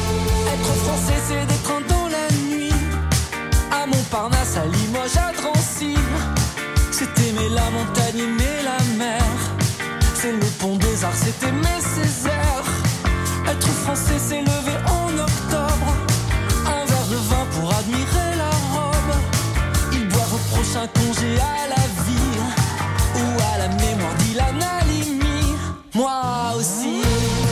Speaker 26: Parnasse à Limoges, à Drancy. c'est aimer ses airs. Être français, c'est lever en octobre un verre de vin pour admirer la robe. Ils boivent au prochain congé à la vie ou à la mémoire d'Ilan Halimi. Moi aussi.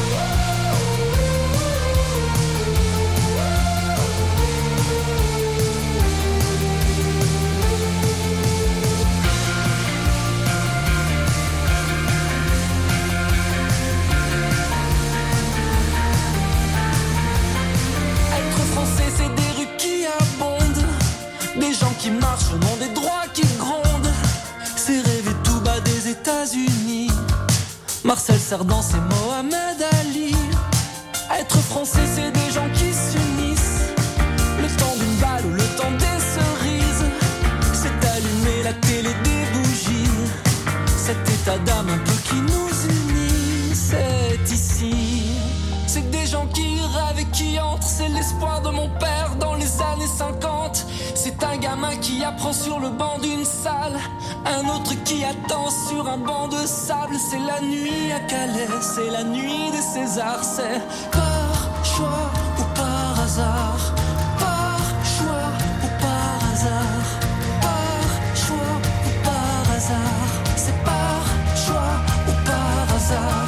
Speaker 26: Des gens qui marchent au nom des droits qui grondent. C'est rêver tout bas des États-Unis. Marcel Cerdan, c'est Mohamed Ali. Être français, c'est des gens qui s'unissent. Le temps d'une balle ou le temps des cerises. C'est allumer la télé des bougies. Cet état d'âme un peu qui nous unit. C'est ici. C'est des gens qui rêvent et qui entrent. C'est l'espoir de mon père dans les années cinquante. C'est un gamin qui apprend sur le banc d'une salle. Un autre qui attend sur un banc de sable. C'est la nuit à Calais, c'est la nuit des Césars. C'est par choix ou par hasard. Par choix ou par hasard. Par choix ou par hasard. C'est par choix ou par hasard.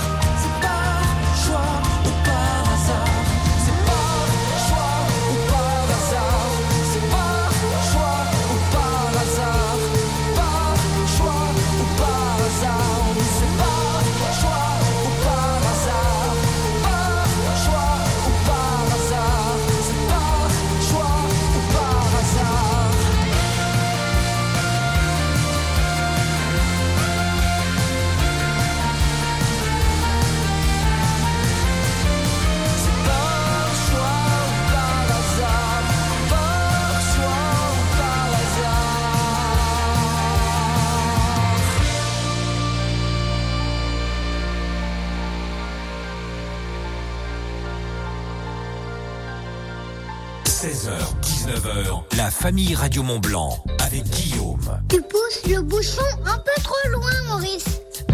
Speaker 2: seize heures, dix-neuf heures, la famille Radio Mont-Blanc avec Guillaume.
Speaker 6: Tu pousses le bouchon un peu trop loin, Maurice.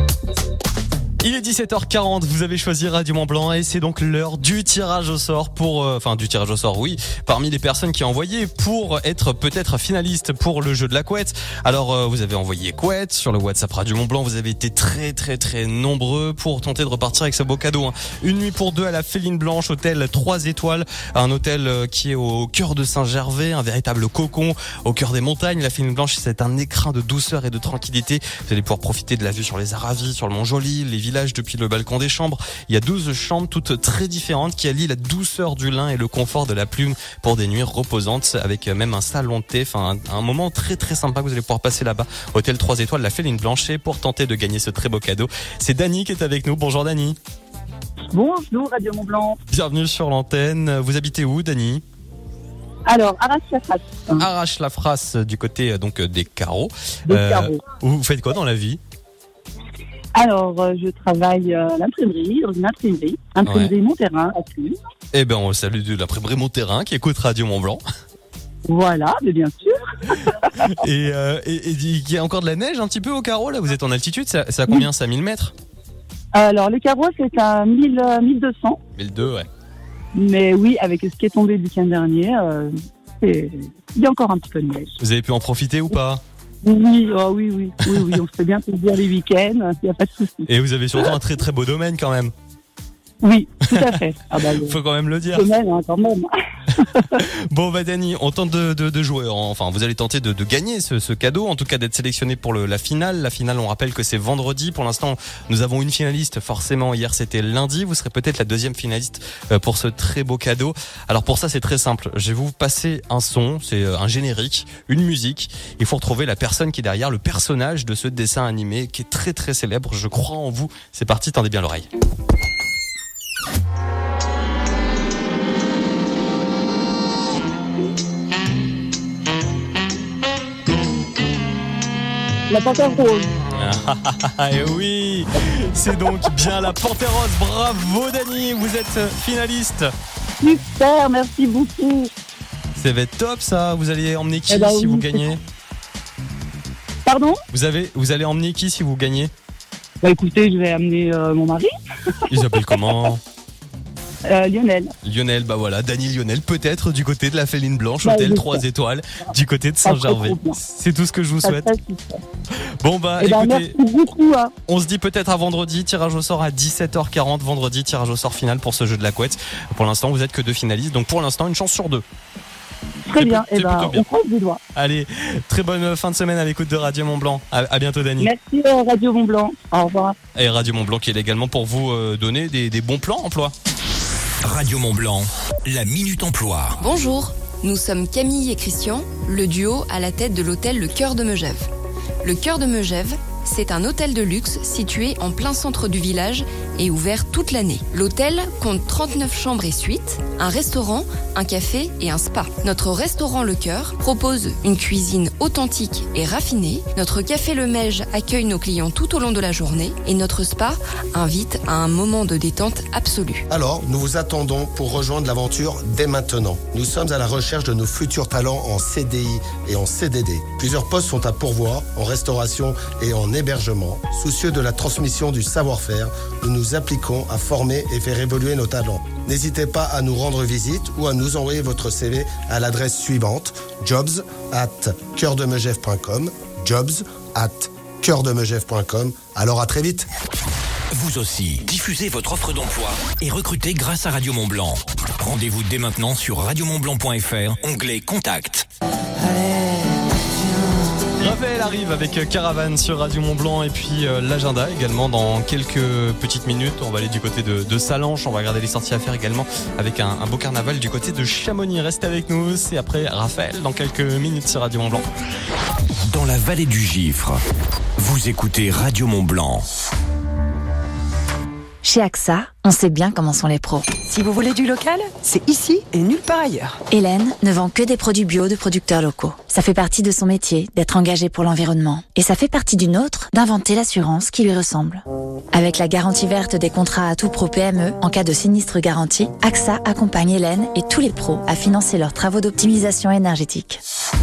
Speaker 1: Il est dix-sept heures quarante, vous avez choisi Radio Mont-Blanc et c'est donc l'heure du tirage au sort pour, euh, enfin du tirage au sort, oui, parmi les personnes qui ont envoyé pour être peut-être finaliste pour le jeu de la couette. Alors euh, vous avez envoyé couette sur le WhatsApp Radio Mont-Blanc, vous avez été très très très nombreux pour tenter de repartir avec ce beau cadeau. Hein. Une nuit pour deux à la Féline Blanche, hôtel trois étoiles, un hôtel euh, qui est au cœur de Saint-Gervais, un véritable cocon au cœur des montagnes. La Féline Blanche, c'est un écrin de douceur et de tranquillité. Vous allez pouvoir profiter de la vue sur les Aravis, sur le Mont-Joli, les villages depuis le balcon des chambres. Il y a douze chambres toutes très différentes qui allient la douceur du lin et le confort de la plume pour des nuits reposantes avec même un salon de thé. Enfin, un, un moment très très sympa que vous allez pouvoir passer là-bas. Hôtel trois étoiles, la Féline Blanche. Et pour tenter de gagner ce très beau cadeau, c'est Dany qui est avec nous. Bonjour Dany.
Speaker 7: Bonjour Radio Mont-Blanc.
Speaker 1: Bienvenue sur l'antenne. Vous habitez où Dany ?
Speaker 7: Alors, Arrache-la-Frasse.
Speaker 1: Arrache-la-Frasse du côté donc des carreaux.
Speaker 7: Des euh, carreaux.
Speaker 1: Vous faites quoi dans la vie ?
Speaker 7: Alors, euh, je travaille à l'imprimerie, dans une imprimerie, imprimerie ouais. Montterrain à Cluny.
Speaker 1: Eh bien, on salue de l'imprimerie Montterrain qui écoute Radio Mont-Blanc.
Speaker 7: Voilà, mais bien sûr.
Speaker 1: et, euh, et, et il y a encore de la neige un petit peu au carreau, là. Vous êtes en altitude, c'est à combien, c'est à mille mètres ?
Speaker 7: Alors, le carreau, c'est à mille, mille deux cents.
Speaker 1: mille deux, ouais.
Speaker 7: Mais oui, avec ce qui est tombé le week-end dernier, euh, c'est... il y a encore un petit peu de neige.
Speaker 1: Vous avez pu en profiter ou pas ?
Speaker 7: Oui, oh oui, oui, oui, oui, on se fait bien plaisir les week-ends, il n'y a pas de souci.
Speaker 1: Et vous avez surtout un très très beau domaine quand même.
Speaker 7: Oui, tout à fait. Ah bah,
Speaker 1: faut quand même le dire.
Speaker 7: Domaine, hein, quand même.
Speaker 1: Bon, bah Dany, on tente de, de, de jouer. Enfin, vous allez tenter de, de gagner ce, ce cadeau, en tout cas d'être sélectionné pour le, la finale. La finale, on rappelle que c'est vendredi. Pour l'instant, nous avons une finaliste. Forcément, hier c'était lundi. Vous serez peut-être la deuxième finaliste pour ce très beau cadeau. Alors pour ça, c'est très simple. Je vais vous passer un son, c'est un générique, une musique. Il faut retrouver la personne qui est derrière, le personnage de ce dessin animé qui est très très célèbre. Je crois en vous. C'est parti, tendez bien l'oreille.
Speaker 7: La Panthère Rose.
Speaker 1: Et oui, c'est donc bien la Panthère Rose. Bravo Dany, vous êtes finaliste.
Speaker 7: Super, merci beaucoup.
Speaker 1: Ça va être top ça. Vous allez emmener qui eh ben, si oui, vous gagnez ?
Speaker 7: Pardon ?
Speaker 1: Vous avez, vous allez emmener qui si vous gagnez ?
Speaker 7: Bah écoutez, je vais amener euh, mon mari.
Speaker 1: Ils s'appellent comment?
Speaker 7: Euh, Lionel.
Speaker 1: Lionel, bah voilà, Dany Lionel, peut-être du côté de la Féline Blanche,
Speaker 7: Bah,
Speaker 1: hôtel
Speaker 7: je
Speaker 1: trois
Speaker 7: sais.
Speaker 1: étoiles, du côté de
Speaker 7: Ça serait
Speaker 1: Saint-Gervais.
Speaker 7: trop bien.
Speaker 1: C'est tout ce que je vous
Speaker 7: Ça
Speaker 1: souhaite.
Speaker 7: serait super.
Speaker 1: Bon bah
Speaker 7: Eh ben,
Speaker 1: écoutez,
Speaker 7: merci beaucoup. Hein.
Speaker 1: on se dit peut-être à vendredi, tirage au sort à dix-sept heures quarante, vendredi, tirage au sort final pour ce jeu de la couette. Pour l'instant, vous êtes que deux finalistes, donc pour l'instant, une chance sur deux.
Speaker 7: Très
Speaker 1: C'est
Speaker 7: bien.
Speaker 1: pl-
Speaker 7: Eh
Speaker 1: c'est
Speaker 7: ben,
Speaker 1: plutôt bien.
Speaker 7: on croise les doigts.
Speaker 1: Allez, très bonne fin de semaine à l'écoute de Radio Mont-Blanc. À, à bientôt Dany.
Speaker 7: Merci euh, Radio Mont-Blanc. Au revoir.
Speaker 1: Et Radio Mont-Blanc qui est également pour vous euh, donner des, des bons plans emploi.
Speaker 2: Radio Mont-Blanc, la Minute Emploi.
Speaker 8: Bonjour, nous sommes Camille et Christian, le duo à la tête de l'hôtel Le Cœur de Megève. Le Cœur de Megève, c'est un hôtel de luxe situé en plein centre du village et ouvert toute l'année. L'hôtel compte trente-neuf chambres et suites, un restaurant, un café et un spa. Notre restaurant Le Cœur propose une cuisine authentique et raffinée. Notre café Le Mège accueille nos clients tout au long de la journée et notre spa invite à un moment de détente absolue.
Speaker 9: Alors, nous vous attendons pour rejoindre l'aventure dès maintenant. Nous sommes à la recherche de nos futurs talents en C D I et en C D D. Plusieurs postes sont à pourvoir en restauration et en hébergement. Soucieux de la transmission du savoir-faire, nous nous appliquons à former et faire évoluer nos talents. N'hésitez pas à nous rendre visite ou à nous envoyer votre C V à l'adresse suivante jobs at coeurdemegève point com jobs at coeurdemegève point com. Alors à très vite.
Speaker 2: Vous aussi, diffusez votre offre d'emploi et recrutez grâce à Radio Mont-Blanc. Rendez-vous dès maintenant sur radio mont blanc point f r, onglet Contact.
Speaker 1: Raphaël arrive avec Caravane sur Radio Mont-Blanc et puis euh, l'agenda également dans quelques petites minutes. On va aller du côté de, de Salanches, on va regarder les sorties à faire également avec un, un beau carnaval du côté de Chamonix. Restez avec nous, c'est après Raphaël dans quelques minutes sur Radio Mont-Blanc.
Speaker 2: Dans la vallée du Gifre, vous écoutez Radio Mont-Blanc.
Speaker 10: Chez A X A, on sait bien comment sont les pros.
Speaker 12: Si vous voulez du local, c'est ici et nulle part ailleurs.
Speaker 10: Hélène ne vend que des produits bio de producteurs locaux. Ça fait partie de son métier d'être engagée pour l'environnement. Et ça fait partie d'une autre d'inventer l'assurance qui lui ressemble. Avec la garantie verte des contrats à tout pro P M E en cas de sinistre garanti, A X A accompagne Hélène et tous les pros à financer leurs travaux d'optimisation énergétique.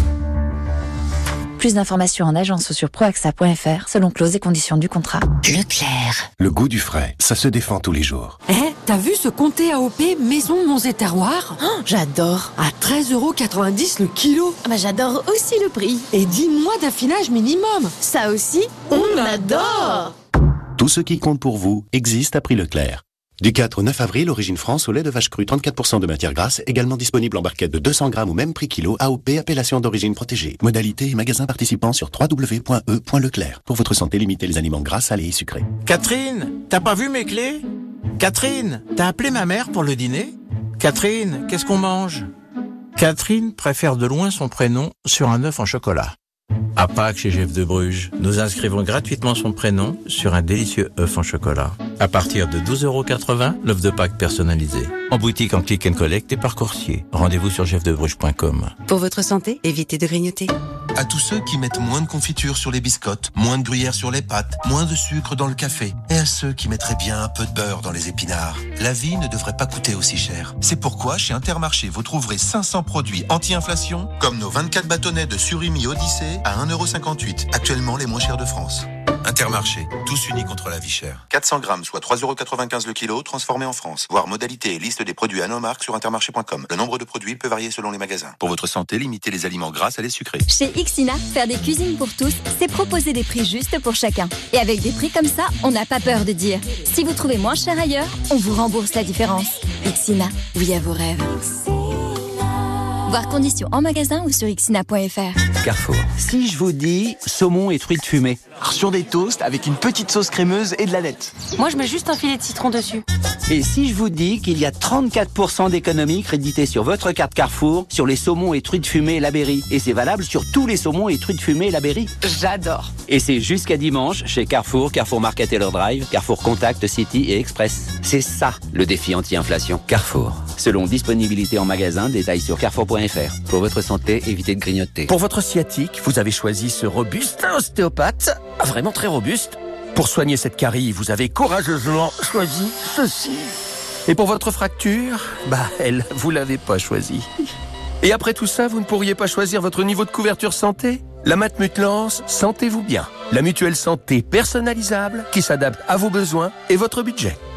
Speaker 10: Plus d'informations en agence ou sur proaxa point f r selon clauses et conditions du contrat. Leclerc.
Speaker 4: Le goût du frais, ça se défend tous les jours.
Speaker 12: Eh, t'as vu ce comté A O P Maison Monts et Terroirs?
Speaker 10: Oh, j'adore.
Speaker 12: À treize euros quatre-vingt-dix le kilo.
Speaker 10: Bah, j'adore aussi le prix.
Speaker 12: Et dix mois d'affinage minimum.
Speaker 10: Ça aussi, on adore.
Speaker 4: Tout ce qui compte pour vous existe à prix Leclerc. Du quatre au neuf avril, Origine France au lait de vache crue, trente-quatre pour cent de matière grasse, également disponible en barquette de deux cents grammes au même prix kilo, A O P, appellation d'origine protégée. Modalité et magasins participants sur w w w point e point leclerc. Pour votre santé, limitez les aliments gras, salés et sucrés.
Speaker 13: Catherine, t'as pas vu mes clés? Catherine, t'as appelé ma mère pour le dîner? Catherine, qu'est-ce qu'on mange? Catherine préfère de loin son prénom sur un œuf en chocolat. À Pâques chez Jeff de Bruges, nous inscrivons gratuitement son prénom sur un délicieux œuf en chocolat. À partir de douze euros quatre-vingts, l'œuf de Pâques personnalisé. En boutique, en click and collect et par coursier. Rendez-vous sur jeff de bruges point com.
Speaker 14: Pour votre santé, évitez de grignoter.
Speaker 25: À tous ceux qui mettent moins de confiture sur les biscottes, moins de gruyère sur les pâtes, moins de sucre dans le café, et à ceux qui mettraient bien un peu de beurre dans les épinards, la vie ne devrait pas coûter aussi cher. C'est pourquoi chez Intermarché, vous trouverez cinq cents produits anti-inflation, comme nos vingt-quatre bâtonnets de surimi Odyssée à un euro cinquante-huit, actuellement les moins chers de France. Intermarché, tous unis contre la vie chère. quatre cents grammes, soit trois euros quatre-vingt-quinze le kilo, transformé en France. Voir modalité et liste des produits à nos marques sur intermarché point com. Le nombre de produits peut varier selon les magasins. Pour votre santé, limitez les aliments gras à les sucrés.
Speaker 23: Chez Ixina, faire des cuisines pour tous, c'est proposer des prix justes pour chacun. Et avec des prix comme ça, on n'a pas peur de dire. Si vous trouvez moins cher ailleurs, on vous rembourse la différence. Ixina, oui à vos rêves. Voir conditions en magasin ou sur ixina point f r.
Speaker 27: Carrefour. Si je vous dis saumon et truites fumées.
Speaker 16: Sur des toasts avec une petite sauce crémeuse et de la nette.
Speaker 12: Moi, je mets juste un filet de citron dessus.
Speaker 27: Et si je vous dis qu'il y a trente-quatre pour cent d'économies créditées sur votre carte Carrefour sur les saumons et truites fumées La Berry. Et c'est valable sur tous les saumons et truites fumées La Berry.
Speaker 12: J'adore.
Speaker 27: Et c'est jusqu'à dimanche chez Carrefour, Carrefour Market Taylor Drive, Carrefour Contact, City et Express. C'est ça le défi anti-inflation. Carrefour. Selon disponibilité en magasin, détails sur carrefour point f r. Pour votre santé, évitez de grignoter.
Speaker 13: Pour votre sciatique, vous avez choisi ce robuste ostéopathe, vraiment très robuste. Pour soigner cette carie, vous avez courageusement choisi ceci. Et pour votre fracture, bah elle, vous l'avez pas choisi. Et après tout ça, vous ne pourriez pas choisir votre niveau de couverture santé? La Matmut-Lance, sentez-vous bien. La mutuelle santé personnalisable qui s'adapte à vos besoins et votre budget.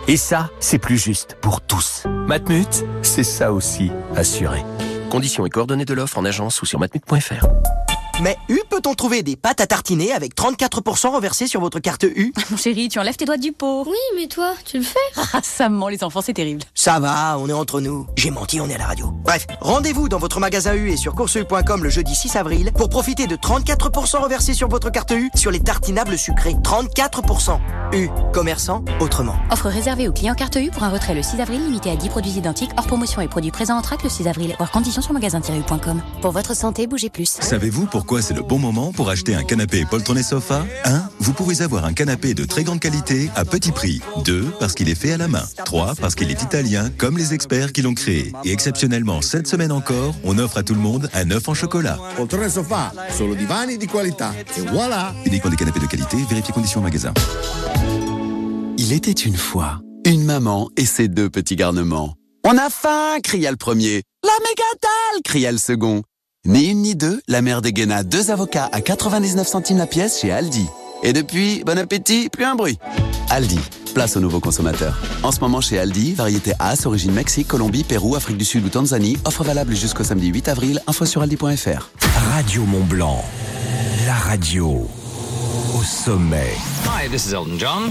Speaker 15: Et ça, c'est plus juste pour tous. Matmut, c'est ça aussi, assuré. Conditions et coordonnées de l'offre en agence ou sur matmut point f r.
Speaker 16: Mais U, peut-on trouver des pâtes à tartiner avec trente-quatre pour cent reversés sur votre carte U?
Speaker 17: Mon chéri, tu enlèves tes doigts du pot.
Speaker 23: Oui, mais toi, tu le fais?
Speaker 17: Ah, ça ment, les enfants, c'est terrible.
Speaker 16: Ça va, on est entre nous. J'ai menti, on est à la radio. Bref, rendez-vous dans votre magasin U et sur course u point com le jeudi six avril pour profiter de trente-quatre pour cent reversés sur votre carte U sur les tartinables sucrés. trente-quatre pour cent. U, commerçant autrement.
Speaker 17: Offre réservée aux clients carte U pour un retrait le six avril, limité à dix produits identiques, hors promotion et produits présents en track le six avril. Hors conditions sur magasin tiret u point com.
Speaker 23: Pour votre santé, bougez plus.
Speaker 18: Savez-vous pourquoi c'est le bon moment pour acheter un canapé poltron et sofa? un. Vous pouvez avoir un canapé de très grande qualité à petit prix. deux. Parce qu'il est fait à la main. trois. Parce qu'il est italien, comme les experts qui l'ont créé. Et exceptionnellement, cette semaine encore, on offre à tout le monde un œuf en chocolat.
Speaker 19: Poltrone e sofà, solo divani di qualità. Et voilà!
Speaker 18: Uniquement des canapés de qualité, vérifiez conditions en magasin.
Speaker 20: Il était une fois une maman et ses deux petits garnements. On a faim, cria le premier. La mégatale, cria le second. Ni une ni deux, la mère dégaina deux avocats à quatre-vingt-dix-neuf centimes la pièce chez Aldi. Et depuis, bon appétit, plus un bruit. Aldi, place aux nouveaux consommateurs. En ce moment chez Aldi, variété As, origine Mexique, Colombie, Pérou, Afrique du Sud ou Tanzanie. Offre valable jusqu'au samedi huit avril. Info sur aldi point f r.
Speaker 2: Radio Mont Blanc, la radio au sommet.
Speaker 21: Hi, this is Elton John.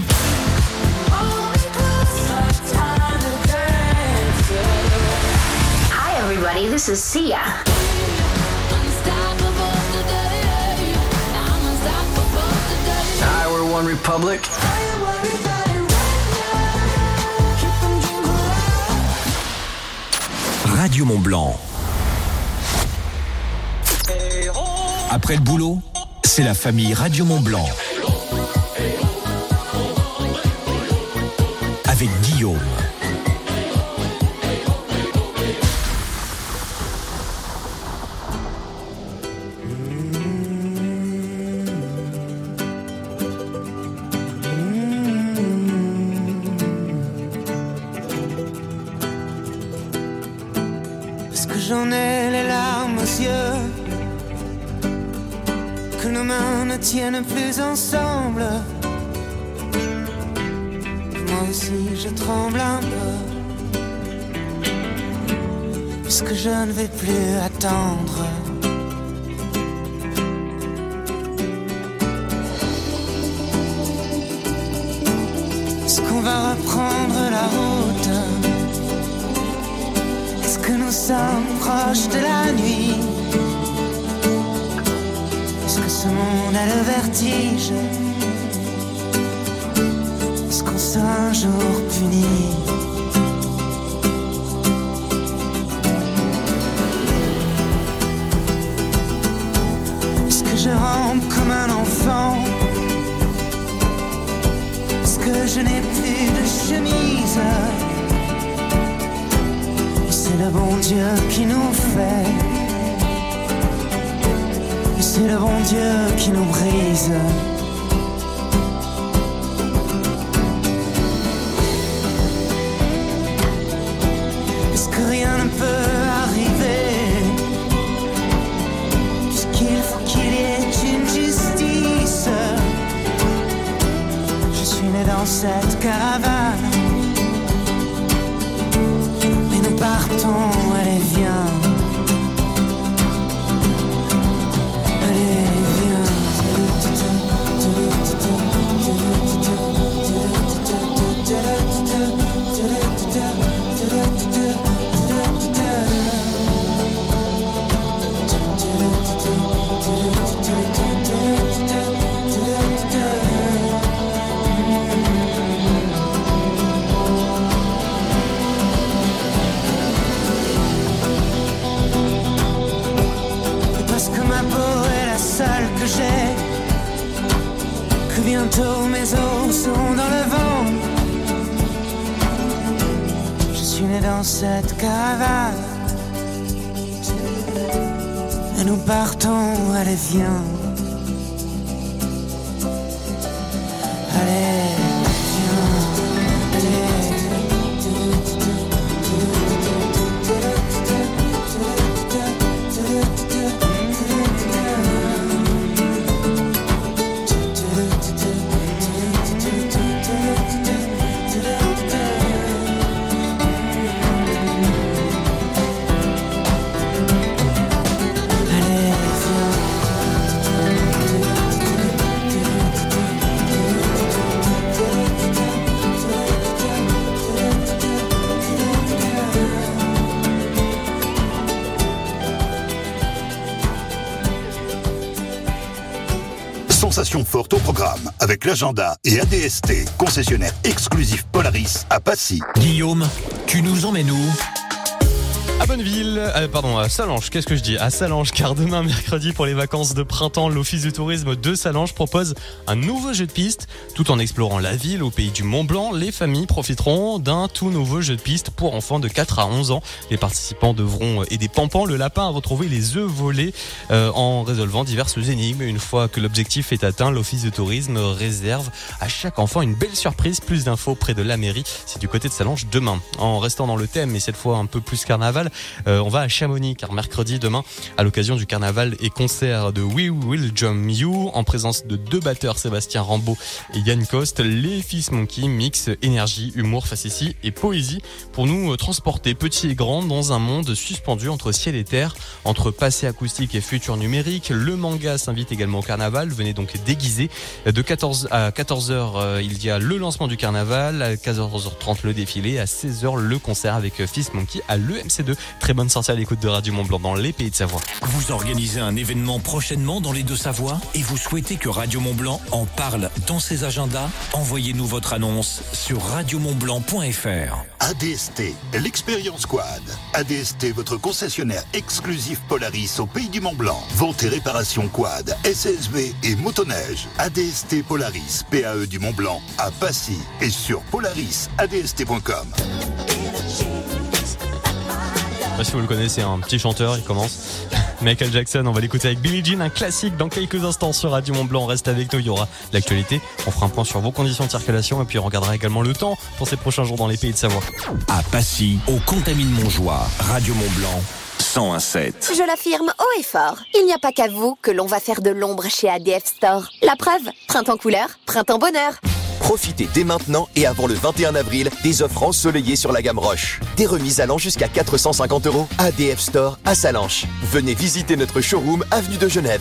Speaker 22: Hi everybody, this is Sia.
Speaker 21: Hi, we're One Republic.
Speaker 2: Radio Mont Blanc. Après le boulot, c'est la famille Radio Mont Blanc. Avec Guillaume.
Speaker 28: Parce que j'en ai les larmes aux yeux, que nos mains ne tiennent plus ensemble. Moi aussi je tremble un peu, puisque je ne vais plus attendre. Est-ce qu'on va reprendre la route? Est-ce que nous sommes proches de la nuit? Est-ce que ce monde a le vertige? Est-ce qu'on sera un jour puni? Est-ce que je rampe comme un enfant? Est-ce que je n'ai plus de chemise? Et c'est le bon Dieu qui nous fait, et c'est le bon Dieu qui nous brise. Est-ce que rien ne peut arriver, puisqu'il faut qu'il y ait une justice? Je suis né dans cette caravane, mais nous partons, allez viens. Allez viens. Parce que ma peau est la seule que j'ai, que bientôt mes os seront dans le vent. Je suis né dans cette caravane, et nous partons, allez viens. Allez viens, allez.
Speaker 3: sensations fortes au programme avec l'agenda et A D S T, concessionnaire exclusif Polaris à Passy.
Speaker 2: Guillaume, tu nous emmènes où ?
Speaker 1: À Bonneville, euh, pardon, à Sallanches, qu'est-ce que je dis ? À Sallanches, car demain, mercredi, pour les vacances de printemps, l'Office du tourisme de Sallanches propose un nouveau jeu de piste. Tout en explorant la ville au pays du Mont-Blanc, les familles profiteront d'un tout nouveau jeu de piste pour enfants de quatre à onze ans. Les participants devront aider Pampan, le lapin, à retrouver les œufs volés euh, en résolvant diverses énigmes. Une fois que l'objectif est atteint, l'Office du tourisme réserve à chaque enfant une belle surprise. Plus d'infos près de la mairie, c'est du côté de Sallanches demain. En restant dans le thème, et cette fois un peu plus carnaval, Euh, on va à Chamonix, car mercredi, demain, à l'occasion du carnaval et concert de We Will Jam You, en présence de deux batteurs, Sébastien Rambaud et Yann Coste, les Fils Monkey mix énergie, humour, facétie et poésie pour nous euh, transporter petits et grands dans un monde suspendu entre ciel et terre, entre passé acoustique et futur numérique. Le manga s'invite également au carnaval, venez donc déguiser. De quatorze à quatorze heures, euh, il y a le lancement du carnaval, à quatorze heures trente le défilé, à seize heures le concert avec Fils Monkey à l'E M C deux. Très bonne sortie à l'écoute de Radio Mont-Blanc dans les Pays de Savoie.
Speaker 2: Vous organisez un événement prochainement dans les Deux-Savoies et vous souhaitez que Radio Mont-Blanc en parle dans ses agendas ? Envoyez-nous votre annonce sur radio mont blanc point f r.
Speaker 3: A D S T, l'expérience quad. A D S T, votre concessionnaire exclusif Polaris au pays du Mont-Blanc. Vente et réparation quad, S S V et motoneige. A D S T Polaris, P A E du Mont-Blanc, à Passy et sur polaris a d s t point com.
Speaker 1: Si vous le connaissez, un petit chanteur, il commence. Michael Jackson, on va l'écouter avec Billie Jean, un classique dans quelques instants sur Radio Mont-Blanc. Reste avec nous, il y aura l'actualité. On fera un point sur vos conditions de circulation et puis on regardera également le temps pour ces prochains jours dans les Pays de Savoie.
Speaker 2: À Passy, au Contamine-Montjoie, Radio Mont-Blanc, cent un sept.
Speaker 5: Je l'affirme haut et fort, il n'y a pas qu'à vous que l'on va faire de l'ombre chez A D F Store. La preuve, printemps couleur, printemps bonheur.
Speaker 15: Profitez dès maintenant et avant le vingt et un avril des offres ensoleillées sur la gamme Roche. Des remises allant jusqu'à quatre cent cinquante euros. A D F Store à Sallanches. Venez visiter notre showroom avenue de Genève.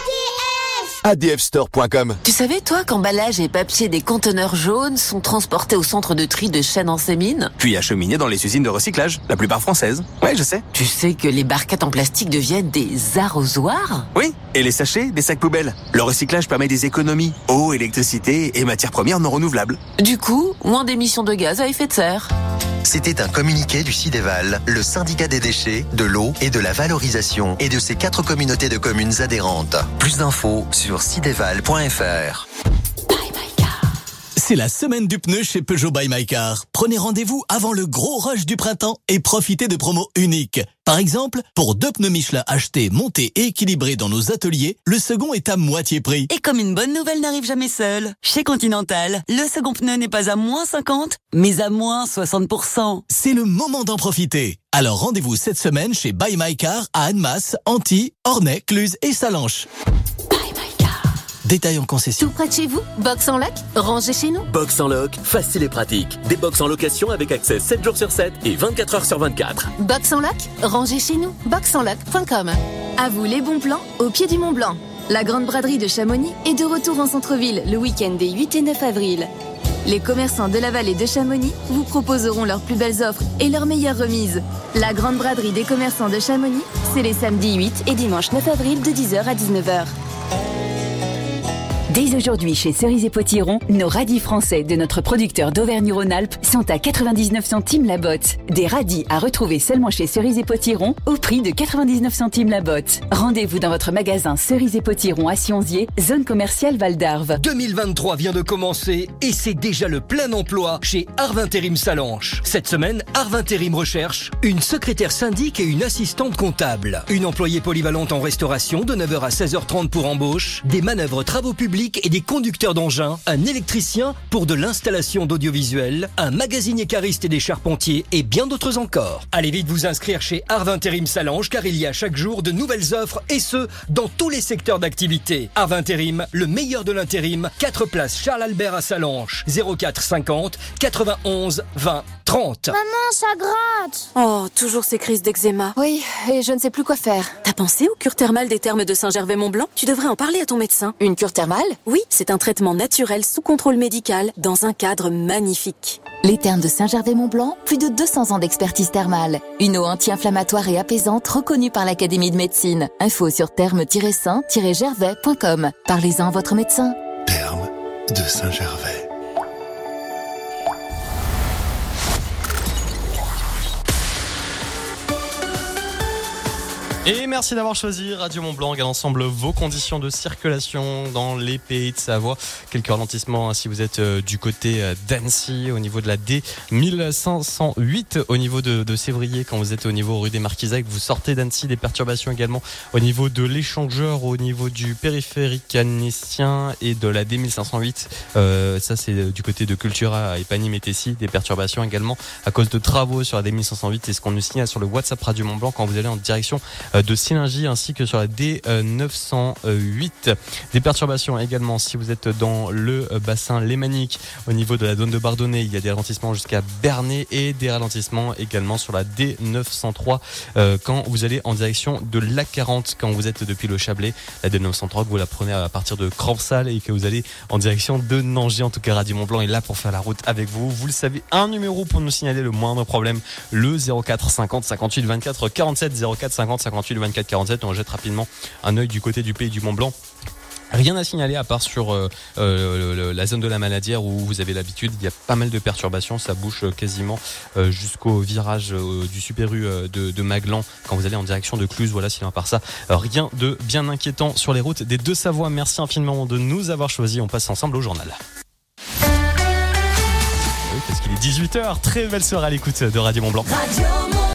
Speaker 15: A D F store point com.
Speaker 12: Tu savais, toi, qu'emballage et papier des conteneurs jaunes sont transportés au centre de tri de Chêne-en-Sémine,
Speaker 15: Puis acheminés dans les usines de recyclage, la plupart françaises. Ouais, je sais.
Speaker 12: Tu sais que les barquettes en plastique deviennent des arrosoirs?
Speaker 15: Oui, et les sachets, des sacs poubelles. Le recyclage permet des économies. Eau, électricité et matières premières non renouvelables.
Speaker 12: Du coup, moins d'émissions de gaz à effet de serre.
Speaker 6: C'était un communiqué du Cideval, le syndicat des déchets, de l'eau et de la valorisation, et de ses quatre communautés de communes adhérentes. Plus d'infos sur cideval point f r.
Speaker 7: C'est la semaine du pneu chez Peugeot by My Car. Prenez rendez-vous avant le gros rush du printemps et profitez de promos uniques. Par exemple, pour deux pneus Michelin achetés, montés et équilibrés dans nos ateliers, le second est à moitié prix.
Speaker 12: Et comme une bonne nouvelle n'arrive jamais seule, chez Continental, le second pneu n'est pas à moins cinquante, mais à moins soixante pour cent.
Speaker 7: C'est le moment d'en profiter. Alors rendez-vous cette semaine chez By My Car à Annemasse, Antilles, Ornay, Cluse et Sallanches. Détail en concession.
Speaker 12: Tout près de chez vous, box en loc, rangez chez nous.
Speaker 15: Box en loc, facile et pratique. Des box en location avec accès sept jours sur sept et vingt-quatre heures sur vingt-quatre.
Speaker 12: Box en loc, rangez chez nous. box en loc point com.
Speaker 23: À vous les bons plans au pied du Mont Blanc. La grande braderie de Chamonix est de retour en centre-ville le week-end des huit et neuf avril. Les commerçants de la vallée de Chamonix vous proposeront leurs plus belles offres et leurs meilleures remises. La grande braderie des commerçants de Chamonix, c'est les samedis huit et dimanche neuf avril de dix heures à dix-neuf heures.
Speaker 11: Dès aujourd'hui, chez Cerise et Potiron, nos radis français de notre producteur d'Auvergne-Rhône-Alpes sont à quatre-vingt-dix-neuf centimes la botte. Des radis à retrouver seulement chez Cerise et Potiron au prix de quatre-vingt-dix-neuf centimes la botte. Rendez-vous dans votre magasin Cerise et Potiron à Sionzier, zone commerciale Val d'Arve.
Speaker 22: deux mille vingt-trois vient de commencer et c'est déjà le plein emploi chez Arve Intérim Sallanches. Cette semaine, Arve Intérim recherche une secrétaire syndic et une assistante comptable. Une employée polyvalente en restauration de neuf heures à seize heures trente pour embauche, des manœuvres travaux publics et des conducteurs d'engins, un électricien pour de l'installation d'audiovisuel, un magasinier cariste et des charpentiers et bien d'autres encore. Allez vite vous inscrire chez Arve Intérim Sallanches car il y a chaque jour de nouvelles offres et ce, dans tous les secteurs d'activité. Arve Intérim, le meilleur de l'intérim, quatre places Charles Albert à Sallanches, zéro quatre cinquante quatre-vingt-onze vingt trente.
Speaker 23: Maman, ça gratte!
Speaker 12: Oh, toujours ces crises d'eczéma.
Speaker 23: Oui, et je ne sais plus quoi faire.
Speaker 12: T'as pensé aux cures thermales des thermes de Saint-Gervais-Mont-Blanc? Tu devrais en parler à ton médecin.
Speaker 23: Une cure thermale?
Speaker 4: Oui, c'est un traitement naturel sous contrôle médical dans un cadre magnifique.
Speaker 5: Les thermes de Saint-Gervais-Mont-Blanc, plus de deux cents ans d'expertise thermale. Une eau anti-inflammatoire et apaisante reconnue par l'Académie de médecine. Info sur thermes tiret saint tiret gervais point com. Parlez-en à votre médecin.
Speaker 3: Thermes de Saint-Gervais.
Speaker 1: Et merci d'avoir choisi Radio Mont-Blanc. Regarde ensemble vos conditions de circulation dans les pays de Savoie. Quelques ralentissements si vous êtes du côté d'Annecy, au niveau de la D mille cinq cent huit, au niveau de, de Sévrier, quand vous êtes au niveau rue des Marquisac, vous sortez d'Annecy. Des perturbations également au niveau de l'échangeur, au niveau du périphérique annécien et de la D mille cinq cent huit. Euh, ça, c'est du côté de Cultura et Pagny-Métessy. Des perturbations également à cause de travaux sur la D mille cinq cent huit. Et ce qu'on nous signale sur le WhatsApp Radio Mont-Blanc quand vous allez en direction de Sillingy ainsi que sur la D neuf cent huit. Des perturbations également si vous êtes dans le bassin lémanique au niveau de la zone de Bardonnay. Il y a des ralentissements jusqu'à Bernay et des ralentissements également sur la D neuf cent trois euh, quand vous allez en direction de l'A quarante quand vous êtes depuis le Chablais. La D neuf cent trois, vous la prenez à partir de Crampsal et que vous allez en direction de Nangis. En tout cas, Radio Mont-Blanc est là pour faire la route avec vous. Vous le savez, un numéro pour nous signaler le moindre problème, le zéro quatre cinquante cinquante-huit vingt-quatre quarante-sept, zéro quatre cinquante cinquante-huit vingt-quatre quarante-sept. On jette rapidement un œil du côté du pays du Mont-Blanc. Rien à signaler à part sur euh, euh, la zone de la Maladière où vous avez l'habitude. Il y a pas mal de perturbations, ça bouge quasiment euh, jusqu'au virage euh, du Super U euh, de, de Maglan quand vous allez en direction de Cluse. Voilà, sinon à part ça, euh, rien de bien inquiétant sur les routes des Deux-Savoies. Merci infiniment de nous avoir choisis. On passe ensemble au journal. Oui, parce qu'il est dix-huit heures. Très belle soirée à l'écoute de Radio Mont-Blanc. Radio